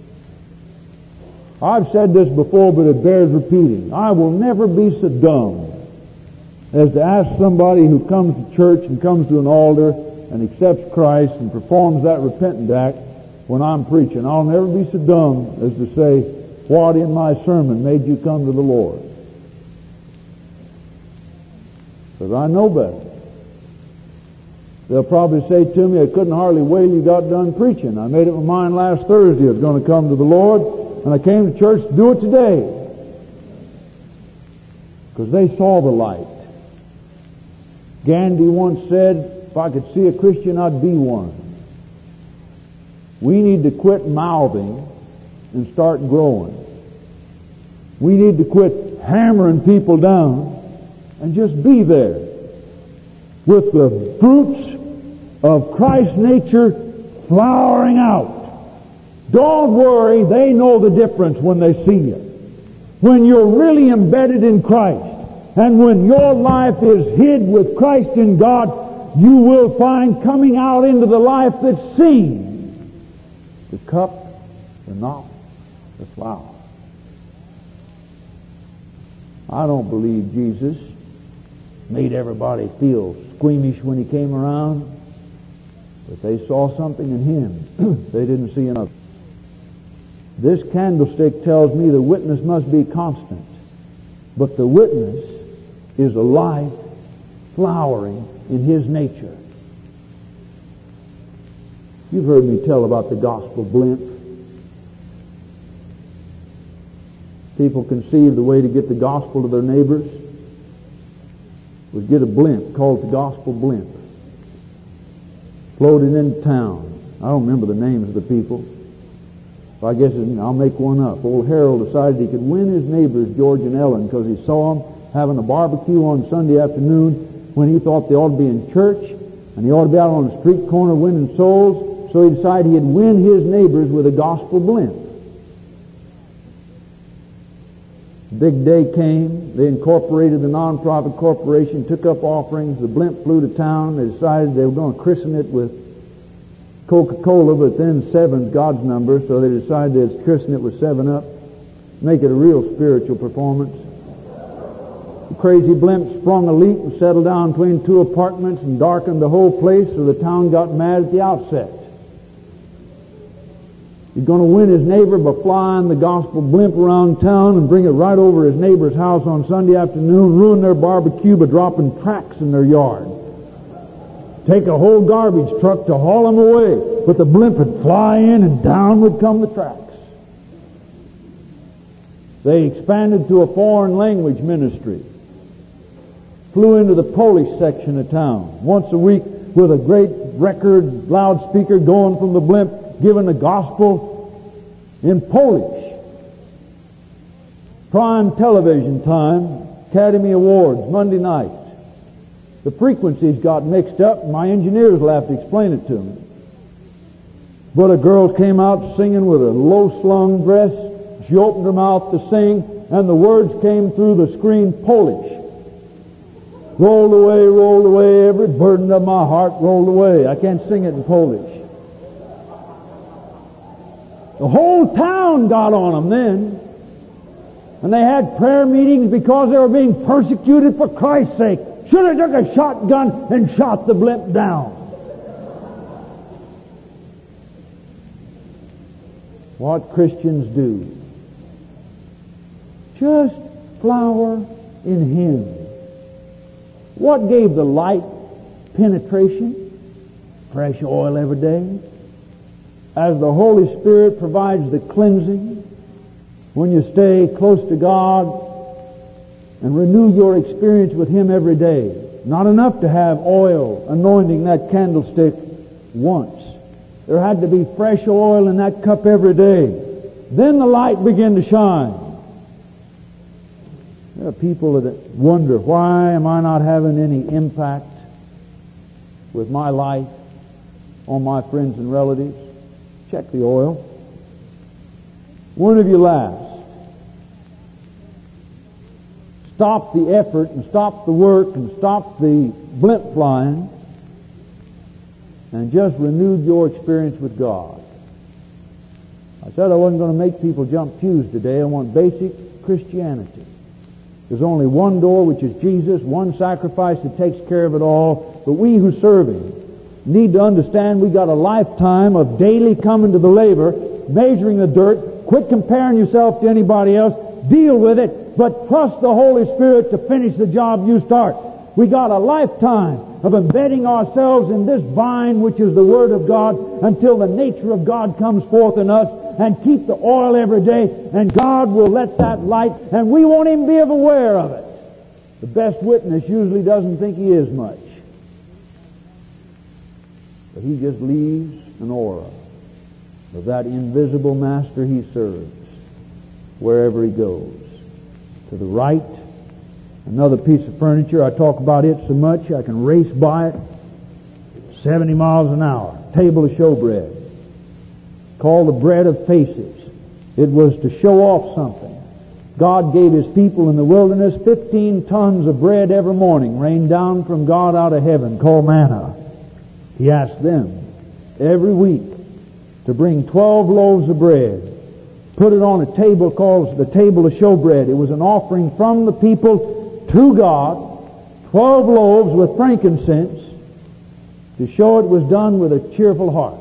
I've said this before, but it bears repeating. I will never be so dumb as to ask somebody who comes to church and comes to an altar and accepts Christ and performs that repentant act when I'm preaching. I'll never be so dumb as to say, what in my sermon made you come to the Lord? Because I know better. They'll probably say to me, I couldn't hardly wait till you got done preaching. I made up my mind last Thursday I was going to come to the Lord, and I came to church to do it today. Because they saw the light. Gandhi once said, if I could see a Christian, I'd be one. We need to quit mouthing and start growing. We need to quit hammering people down and just be there with the fruits of Christ's nature flowering out. Don't worry, they know the difference when they see you. When you're really embedded in Christ, and when your life is hid with Christ in God, you will find coming out into the life that's seen the cup, the knot, the flower. I don't believe Jesus made everybody feel squeamish when he came around, but they saw something in him they didn't see in others. This candlestick tells me the witness must be constant, but the witness is a life flowering in his nature. You've heard me tell about the gospel blimp. People conceived the way to get the gospel to their neighbors was get a blimp called the gospel blimp. Floated into town. I don't remember the names of the people. I guess I'll make one up. Old Harold decided he could win his neighbors, George and Ellen, because he saw them having a barbecue on Sunday afternoon when he thought they ought to be in church and he ought to be out on the street corner winning souls. So he decided he'd win his neighbors with a gospel blimp. Big day came. They incorporated the non-profit corporation, took up offerings. The blimp flew to town. They decided they were going to christen it with Coca-Cola, but then seven's God's number, so they decided they'd christen it with seven up, make it a real spiritual performance. The crazy blimp sprung a leak and settled down between two apartments and darkened the whole place, so the town got mad at the outset. He's going to win his neighbor by flying the gospel blimp around town and bring it right over his neighbor's house on Sunday afternoon, ruin their barbecue by dropping tracks in their yard. Take a whole garbage truck to haul them away, but the blimp would fly in and down would come the tracks. They expanded to a foreign language ministry. Flew into the Polish section of town once a week with a great record loudspeaker going from the blimp, giving the gospel in Polish. Prime television time, Academy Awards, Monday night. The frequencies got mixed up, and my engineers will have to explain it to me. But a girl came out singing with a low-slung dress. She opened her mouth to sing, and the words came through the screen Polish. Rolled away, rolled away, every burden of my heart rolled away. I can't sing it in Polish. The whole town got on them then. And they had prayer meetings because they were being persecuted for Christ's sake. Should have took a shotgun and shot the blimp down. What Christians do. Just flower in Him. What gave the light penetration? Fresh oil every day. as the Holy Spirit provides the cleansing, when you stay close to God and renew your experience with Him every day. Not enough to have oil anointing that candlestick once. There had to be fresh oil in that cup every day. Then the light began to shine. There are people that wonder, why am I not having any impact with my life on my friends and relatives? Check the oil. When have you last stop the effort and stop the work and stop the blimp flying and just renewed your experience with God? I said I wasn't going to make people jump pews today. I want basic Christianity. There's only one door, which is Jesus, one sacrifice that takes care of it all. But we who serve Him need to understand we got a lifetime of daily coming to the laver, measuring the dirt. Quit comparing yourself to anybody else. Deal with it, but trust the Holy Spirit to finish the job you start. We got a lifetime of embedding ourselves in this vine, which is the Word of God, until the nature of God comes forth in us, and keep the oil every day, and God will let that light, and we won't even be aware of it. The best witness usually doesn't think he is much, but he just leaves an aura of that invisible Master he serves wherever he goes. To the right, another piece of furniture. I talk about it so much I can race by it seventy miles an hour. Table of showbread, called the bread of faces. It was to show off something. God gave His people in the wilderness fifteen tons of bread every morning, rained down from God out of heaven, called manna. He asked them every week to bring twelve loaves of bread, put it on a table called the table of showbread. It was an offering from the people to God, twelve loaves with frankincense, to show it was done with a cheerful heart.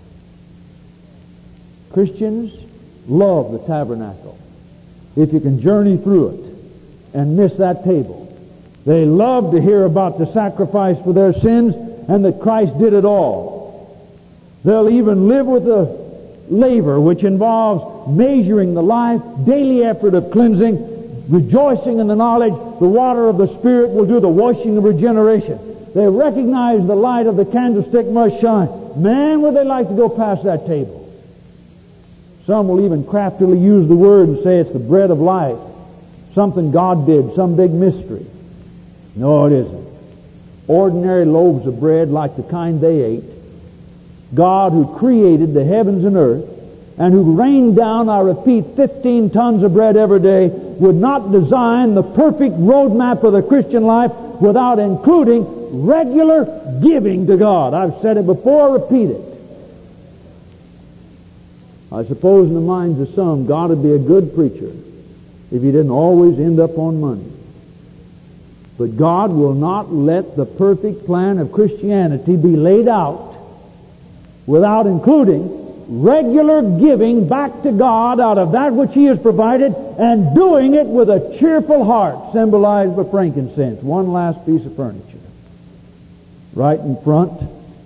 Christians love the tabernacle. If you can journey through it and miss that table. They love to hear about the sacrifice for their sins and that Christ did it all. They'll even live with the labor, which involves measuring the life, daily effort of cleansing, rejoicing in the knowledge the water of the Spirit will do the washing of regeneration. They recognize the light of the candlestick must shine. Man, would they like to go past that table. Some will even craftily use the word and say it's the bread of life, something God did, some big mystery. No, it isn't. Ordinary loaves of bread like the kind they ate. God, who created the heavens and earth and who rained down, I repeat, fifteen tons of bread every day, would not design the perfect roadmap of the Christian life without including regular giving to God. I've said it before, repeat it. I suppose in the minds of some, God would be a good preacher if He didn't always end up on money. But God will not let the perfect plan of Christianity be laid out without including regular giving back to God out of that which He has provided, and doing it with a cheerful heart, symbolized by frankincense. One last piece of furniture. Right in front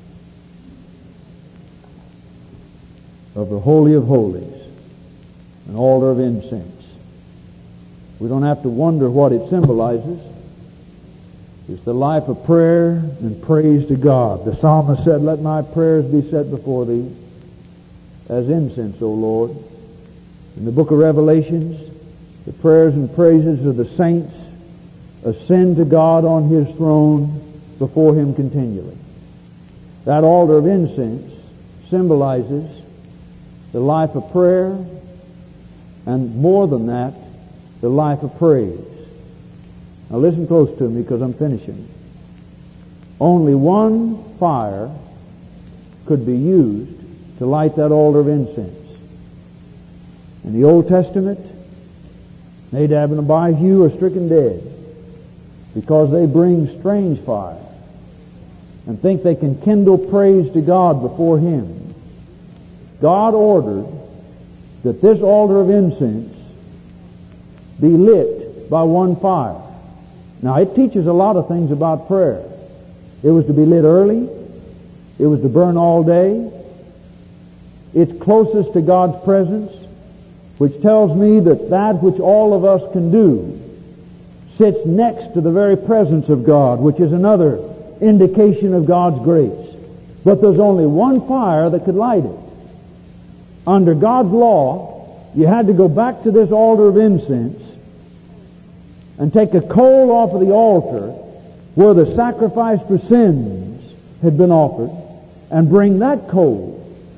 of the Holy of Holies, an altar of incense. We don't have to wonder what it symbolizes. It's the life of prayer and praise to God. The psalmist said, "Let my prayers be set before Thee as incense, O Lord." In the book of Revelations, the prayers and praises of the saints ascend to God on His throne before Him continually. That altar of incense symbolizes the life of prayer, and more than that, the life of praise. Now listen close to me, because I'm finishing. Only one fire could be used to light that altar of incense. In the Old Testament, Nadab and Abihu are stricken dead because they bring strange fire and think they can kindle praise to God before Him. God ordered that this altar of incense be lit by one fire. Now, it teaches a lot of things about prayer. It was to be lit early. It was to burn all day. It's closest to God's presence, which tells me that that which all of us can do sits next to the very presence of God, which is another indication of God's grace. But there's only one fire that could light it. Under God's law, you had to go back to this altar of incense and take a coal off of the altar where the sacrifice for sins had been offered, and bring that coal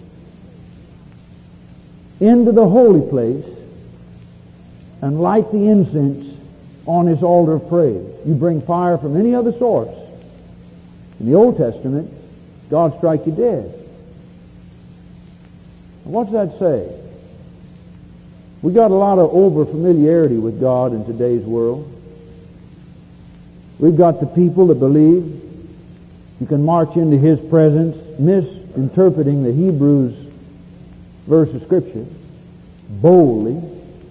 into the holy place and light the incense on his altar of praise. You bring fire from any other source. In the Old Testament, God strike you dead. What's that say? We got a lot of over-familiarity with God in today's world. We've got the people that believe you can march into his presence misinterpreting the Hebrews verse of Scripture boldly.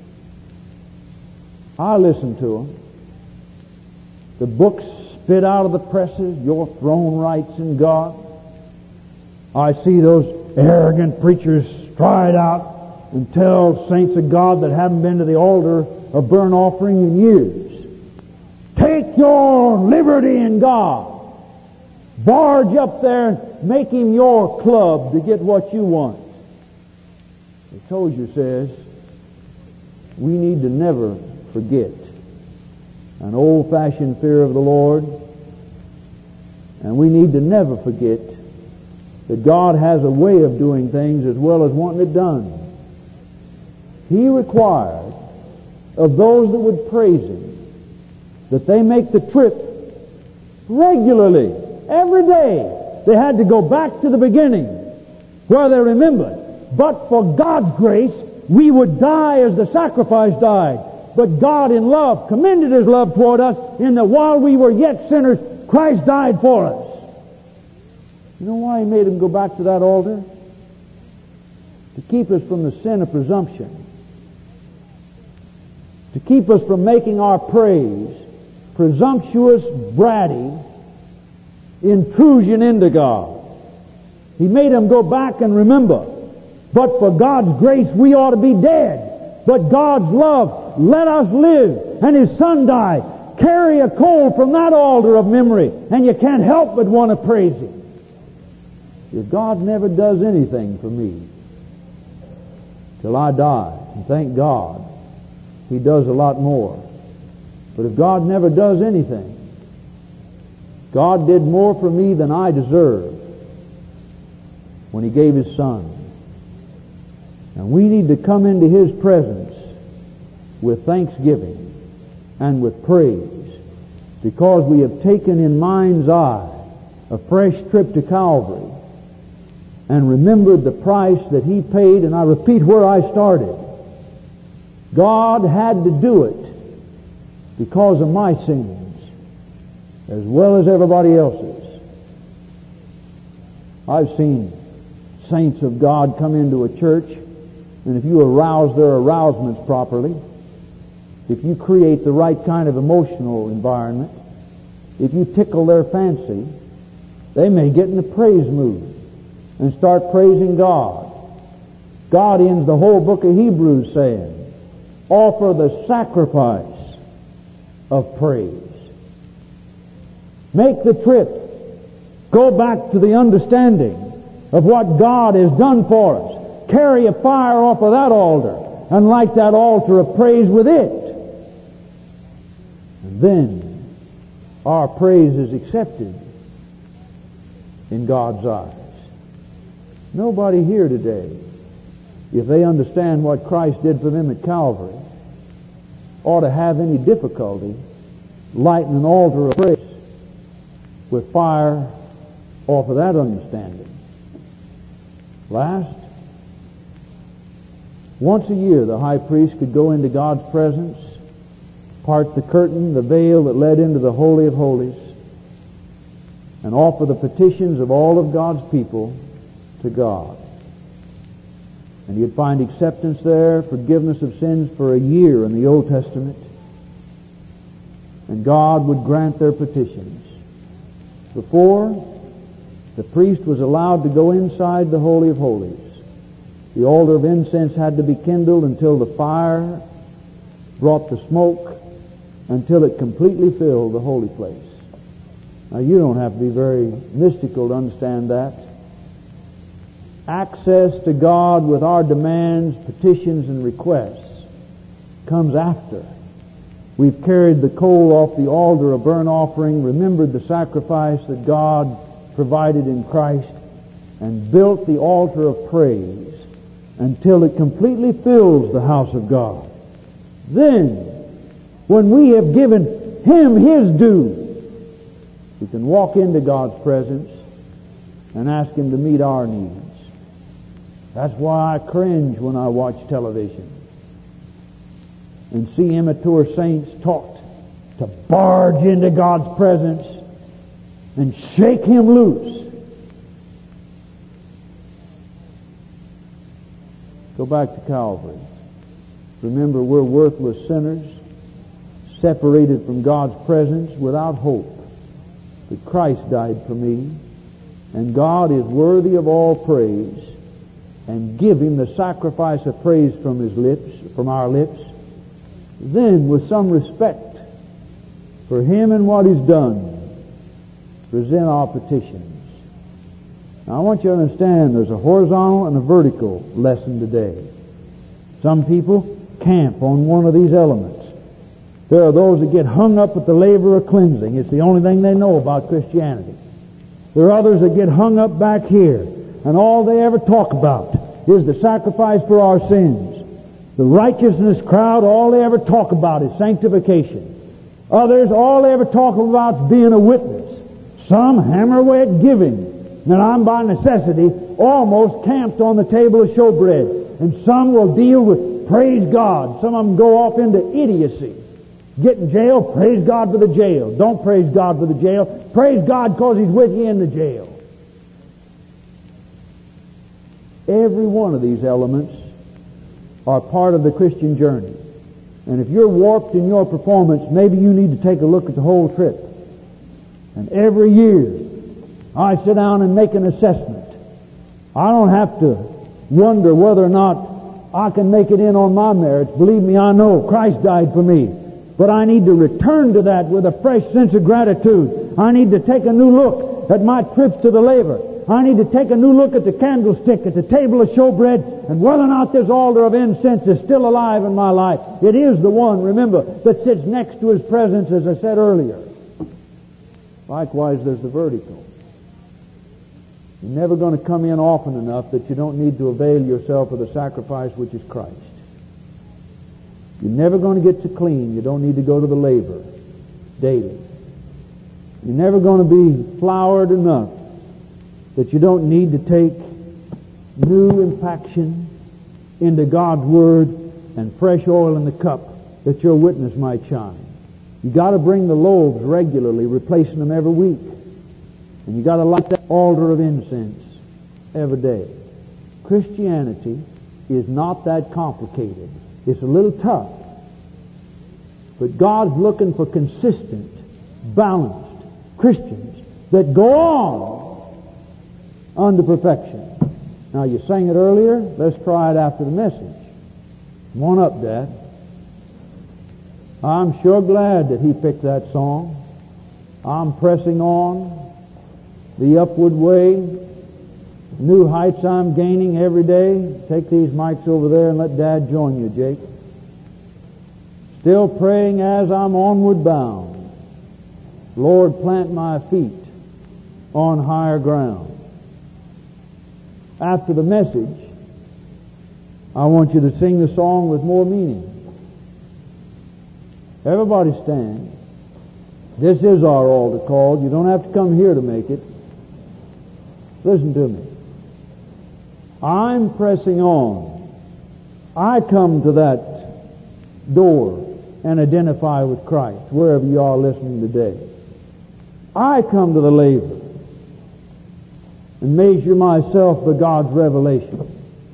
I listen to them. The books spit out of the presses, your throne rights in God. I see those arrogant preachers stride out and tell saints of God that haven't been to the altar of burnt offering in years, take your liberty in God. Barge up there and make him your club to get what you want. The Tozier says we need to never forget an old-fashioned fear of the Lord, and we need to never forget that God has a way of doing things as well as wanting it done. He required of those that would praise him that they make the trip regularly, every day. They had to go back to the beginning where they remembered, but for God's grace we would die as the sacrifice died. But God in love commended his love toward us in that while we were yet sinners, Christ died for us. You know why he made him go back to that altar? To keep us from the sin of presumption. To keep us from making our praise presumptuous, bratty intrusion into God. He made him go back and remember. But for God's grace, we ought to be dead. But God's love, let us live. And his Son died. Carry a coal from that altar of memory, and you can't help but want to praise him. If God never does anything for me till I die, and thank God, he does a lot more. But if God never does anything, God did more for me than I deserve when he gave his Son. And we need to come into his presence with thanksgiving and with praise, because we have taken in mind's eye a fresh trip to Calvary and remembered the price that he paid. And I repeat where I started. God had to do it because of my sins as well as everybody else's. I've seen saints of God come into a church, and if you arouse their arousements properly, if you create the right kind of emotional environment, if you tickle their fancy, they may get in a praise mood and start praising God. God ends the whole book of Hebrews saying, offer the sacrifice of praise. Make the trip. Go back to the understanding of what God has done for us. Carry a fire off of that altar and light that altar of praise with it. And then our praise is accepted in God's eyes. Nobody here today, if they understand what Christ did for them at Calvary, ought to have any difficulty lighting an altar of praise with fire off of that understanding. Last, once a year the high priest could go into God's presence, part the curtain, the veil that led into the Holy of Holies, and offer the petitions of all of God's people to God. And you'd find acceptance there, forgiveness of sins for a year in the Old Testament. And God would grant their petitions. Before, the priest was allowed to go inside the Holy of Holies The altar of incense had to be kindled until the fire brought the smoke, until it completely filled the holy place. Now, you don't have to be very mystical to understand that. Access to God with our demands, petitions, and requests comes after. We've carried the coal off the altar of burnt offering, remembered the sacrifice that God provided in Christ, and built the altar of praise until it completely fills the house of God. Then, when we have given Him His due, we can walk into God's presence and ask Him to meet our needs. That's why I cringe when I watch television and see immature saints taught to barge into God's presence and shake Him loose. Go back to Calvary. Remember, we're worthless sinners, separated from God's presence, without hope. But Christ died for me, and God is worthy of all praise, and give Him the sacrifice of praise from His lips, from our lips. Then, with some respect for Him and what He's done, present our petitions. Now, I want you to understand there's a horizontal and a vertical lesson today. Some people camp on one of these elements. There are those that get hung up with the labor of cleansing. It's the only thing they know about Christianity. There are others that get hung up back here, and all they ever talk about is the sacrifice for our sins. The righteousness crowd, all they ever talk about is sanctification. Others, all they ever talk about is being a witness. Some hammer away at giving. And I'm by necessity almost camped on the table of showbread. And some will deal with praise God. Some of them go off into idiocy. Get in jail, praise God for the jail. Don't praise God for the jail. Praise God because He's with you in the jail. Every one of these elements are part of the Christian journey. And if you're warped in your performance, maybe you need to take a look at the whole trip. And every year, I sit down and make an assessment. I don't have to wonder whether or not I can make it in on my merits. Believe me, I know Christ died for me. But I need to return to that with a fresh sense of gratitude. I need to take a new look at my trips to the laver. I need to take a new look at the candlestick, at the table of showbread, and whether or not this altar of incense is still alive in my life. It is the one, remember, that sits next to His presence, as I said earlier. Likewise, there's the vertical. You're never going to come in often enough that you don't need to avail yourself of the sacrifice which is Christ. You're never going to get so clean you don't need to go to the laver daily. You're never going to be flowered enough that you don't need to take new impaction into God's Word and fresh oil in the cup that your witness might shine. You got to bring the loaves regularly, replacing them every week. And you got to light that altar of incense every day. Christianity is not that complicated. It's a little tough. But God's looking for consistent, balanced Christians that go on unto perfection. Now, you sang it earlier. Let's try it after the message. Come on up, Dad. I'm sure glad that he picked that song. I'm pressing on the upward way. New heights I'm gaining every day. Take these mics over there and let Dad join you, Jake. Still praying as I'm onward bound. Lord, plant my feet on higher ground. After the message, I want you to sing the song with more meaning. Everybody stand. This is our altar call. You don't have to come here to make it. Listen to me. I'm pressing on. I come to that door and identify with Christ, wherever you are listening today. I come to the laver and measure myself by God's revelation.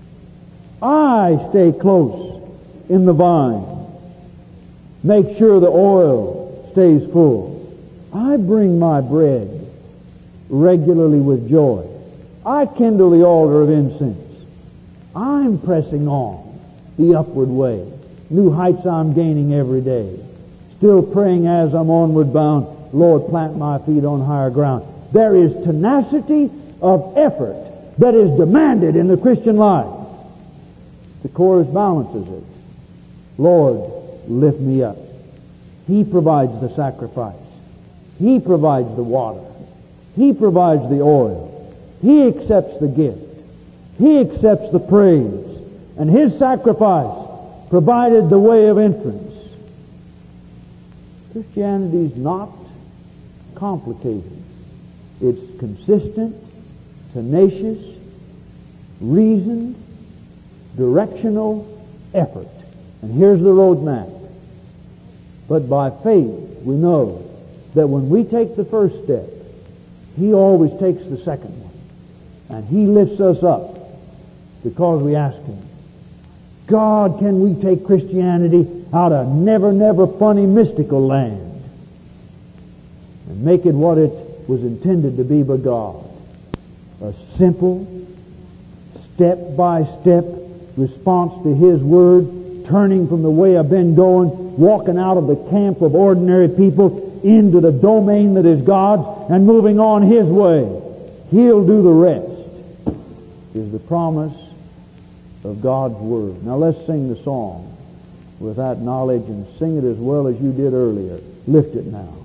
I stay close in the vine. Make sure the oil stays full. I bring my bread regularly with joy. I kindle the altar of incense. I'm pressing on the upward way. New heights I'm gaining every day. Still praying as I'm onward bound, Lord, plant my feet on higher ground. There is tenacity of effort that is demanded in the Christian life. The chorus balances it. Lord, lift me up. He provides the sacrifice. He provides the water. He provides the oil. He accepts the gift. He accepts the praise. And His sacrifice provided the way of entrance. Christianity is not complicated. It's consistent, tenacious, reasoned, directional effort. And here's the roadmap. But by faith, we know that when we take the first step, He always takes the second one. And He lifts us up because we ask Him. God, can we take Christianity out of never, never funny mystical land and make it what it was intended to be by God? A simple, step-by-step response to His Word, turning from the way I've been going, walking out of the camp of ordinary people into the domain that is God's and moving on His way. He'll do the rest, is the promise of God's Word. Now let's sing the song with that knowledge and sing it as well as you did earlier. Lift it now.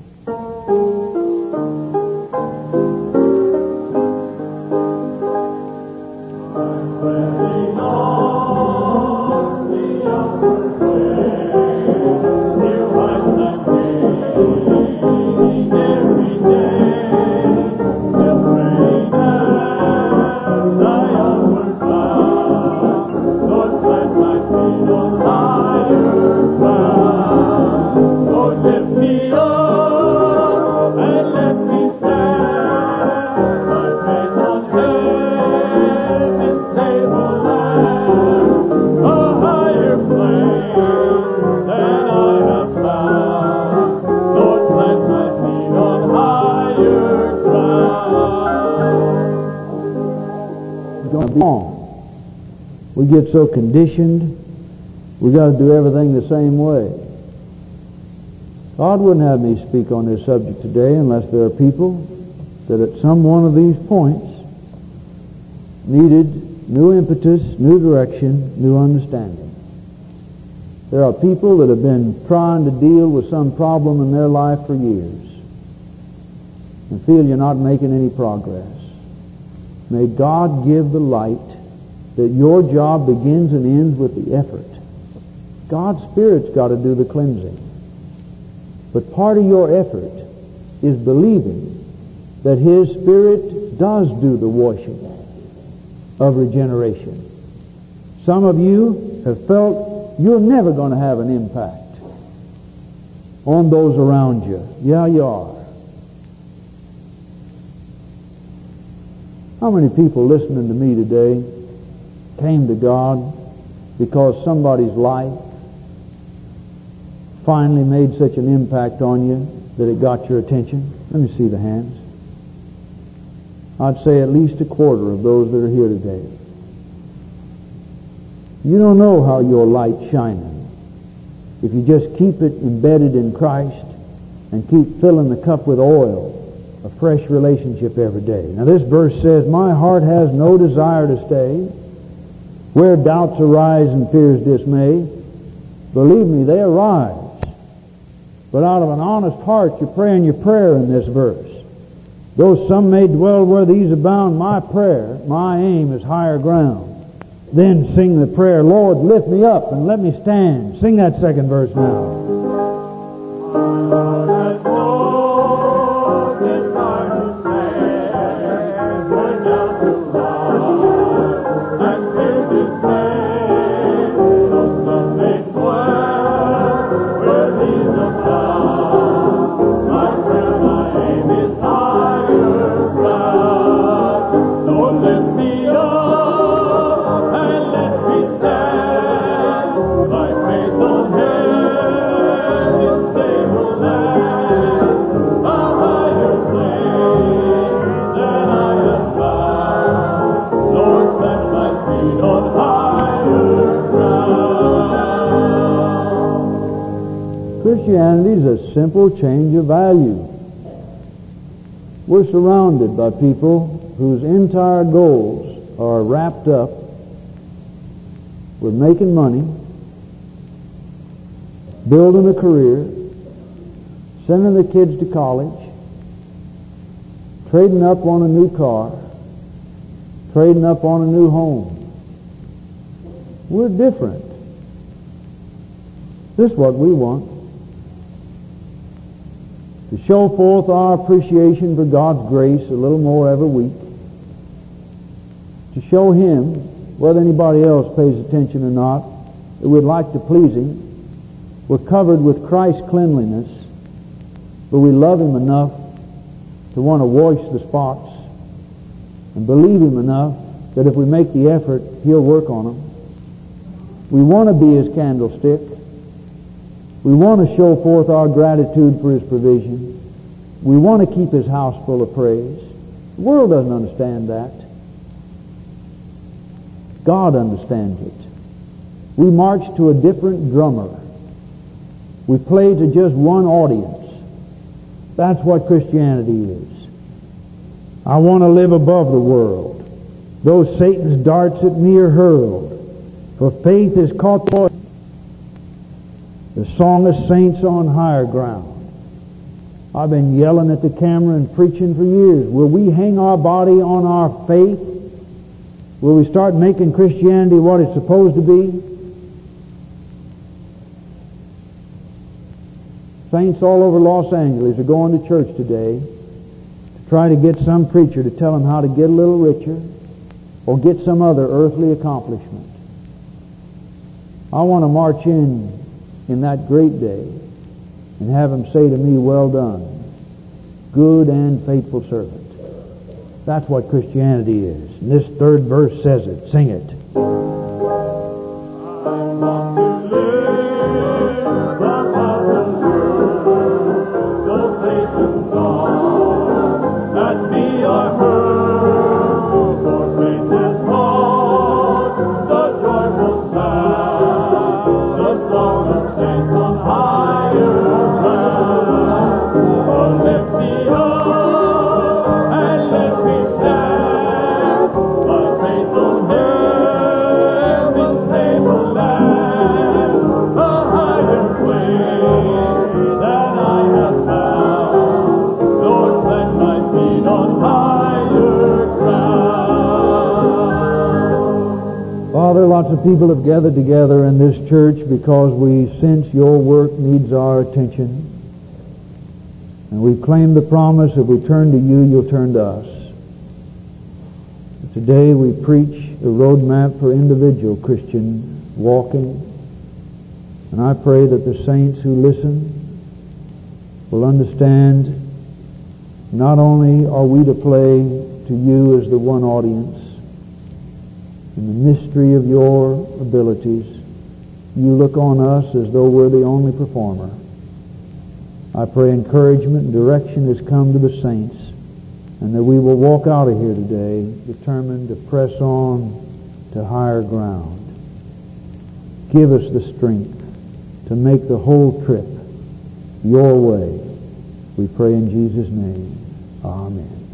We get so conditioned, we got to do everything the same way. God wouldn't have me speak on this subject today unless there are people that at some one of these points needed new impetus, new direction, new understanding. There are people that have been trying to deal with some problem in their life for years and feel you're not making any progress. May God give the light that your job begins and ends with the effort. God's Spirit's got to do the cleansing. But part of your effort is believing that His Spirit does do the washing of regeneration. Some of you have felt you're never going to have an impact on those around you. Yeah, you are. How many people listening to me today came to God because somebody's life finally made such an impact on you that it got your attention? Let me see the hands. I'd say at least a quarter of those that are here today. You don't know how your light's shining if you just keep it embedded in Christ and keep filling the cup with oil, a fresh relationship every day. Now this verse says, my heart has no desire to stay where doubts arise and fears dismay. Believe me, they arise. But out of an honest heart, you're praying your prayer in this verse. Though some may dwell where these abound, my prayer, my aim is higher ground. Then sing the prayer, Lord, lift me up and let me stand. Sing that second verse now. Faithful hand in stable land. Christianity is a simple change of value. We're surrounded by people whose entire goals are wrapped up with making money, building a career, sending their kids to college, trading up on a new car, trading up on a new home. We're different. This is what we want. To show forth our appreciation for God's grace a little more every week. To show Him, whether anybody else pays attention or not, that we'd like to please Him. We're covered with Christ's cleanliness, but we love Him enough to want to wash the spots and believe Him enough that if we make the effort, He'll work on them. We want to be His candlestick. We want to show forth our gratitude for His provision. We want to keep His house full of praise. The world doesn't understand that. God understands it. We march to a different drummer. We play to just one audience. That's what Christianity is. I want to live above the world. Though Satan's darts at me are hurled, for faith is caught the The song of saints on higher ground. I've been yelling at the camera and preaching for years. Will we hang our body on our faith? Will we start making Christianity what it's supposed to be? Saints all over Los Angeles are going to church today to try to get some preacher to tell them how to get a little richer or get some other earthly accomplishment. I want to march in in that great day and have Him say to me, well done, good and faithful servant. That's what Christianity is. And this third verse says it. Sing it. Father, lots of people have gathered together in this church because we sense Your work needs our attention. And we claim the promise, if we turn to You, You'll turn to us. Today we preach a roadmap for individual Christian walking. And I pray that the saints who listen will understand not only are we to play to You as the one audience, in the mystery of Your abilities, You look on us as though we're the only performer. I pray encouragement and direction has come to the saints, and that we will walk out of here today determined to press on to higher ground. Give us the strength to make the whole trip Your way. We pray in Jesus' name. Amen.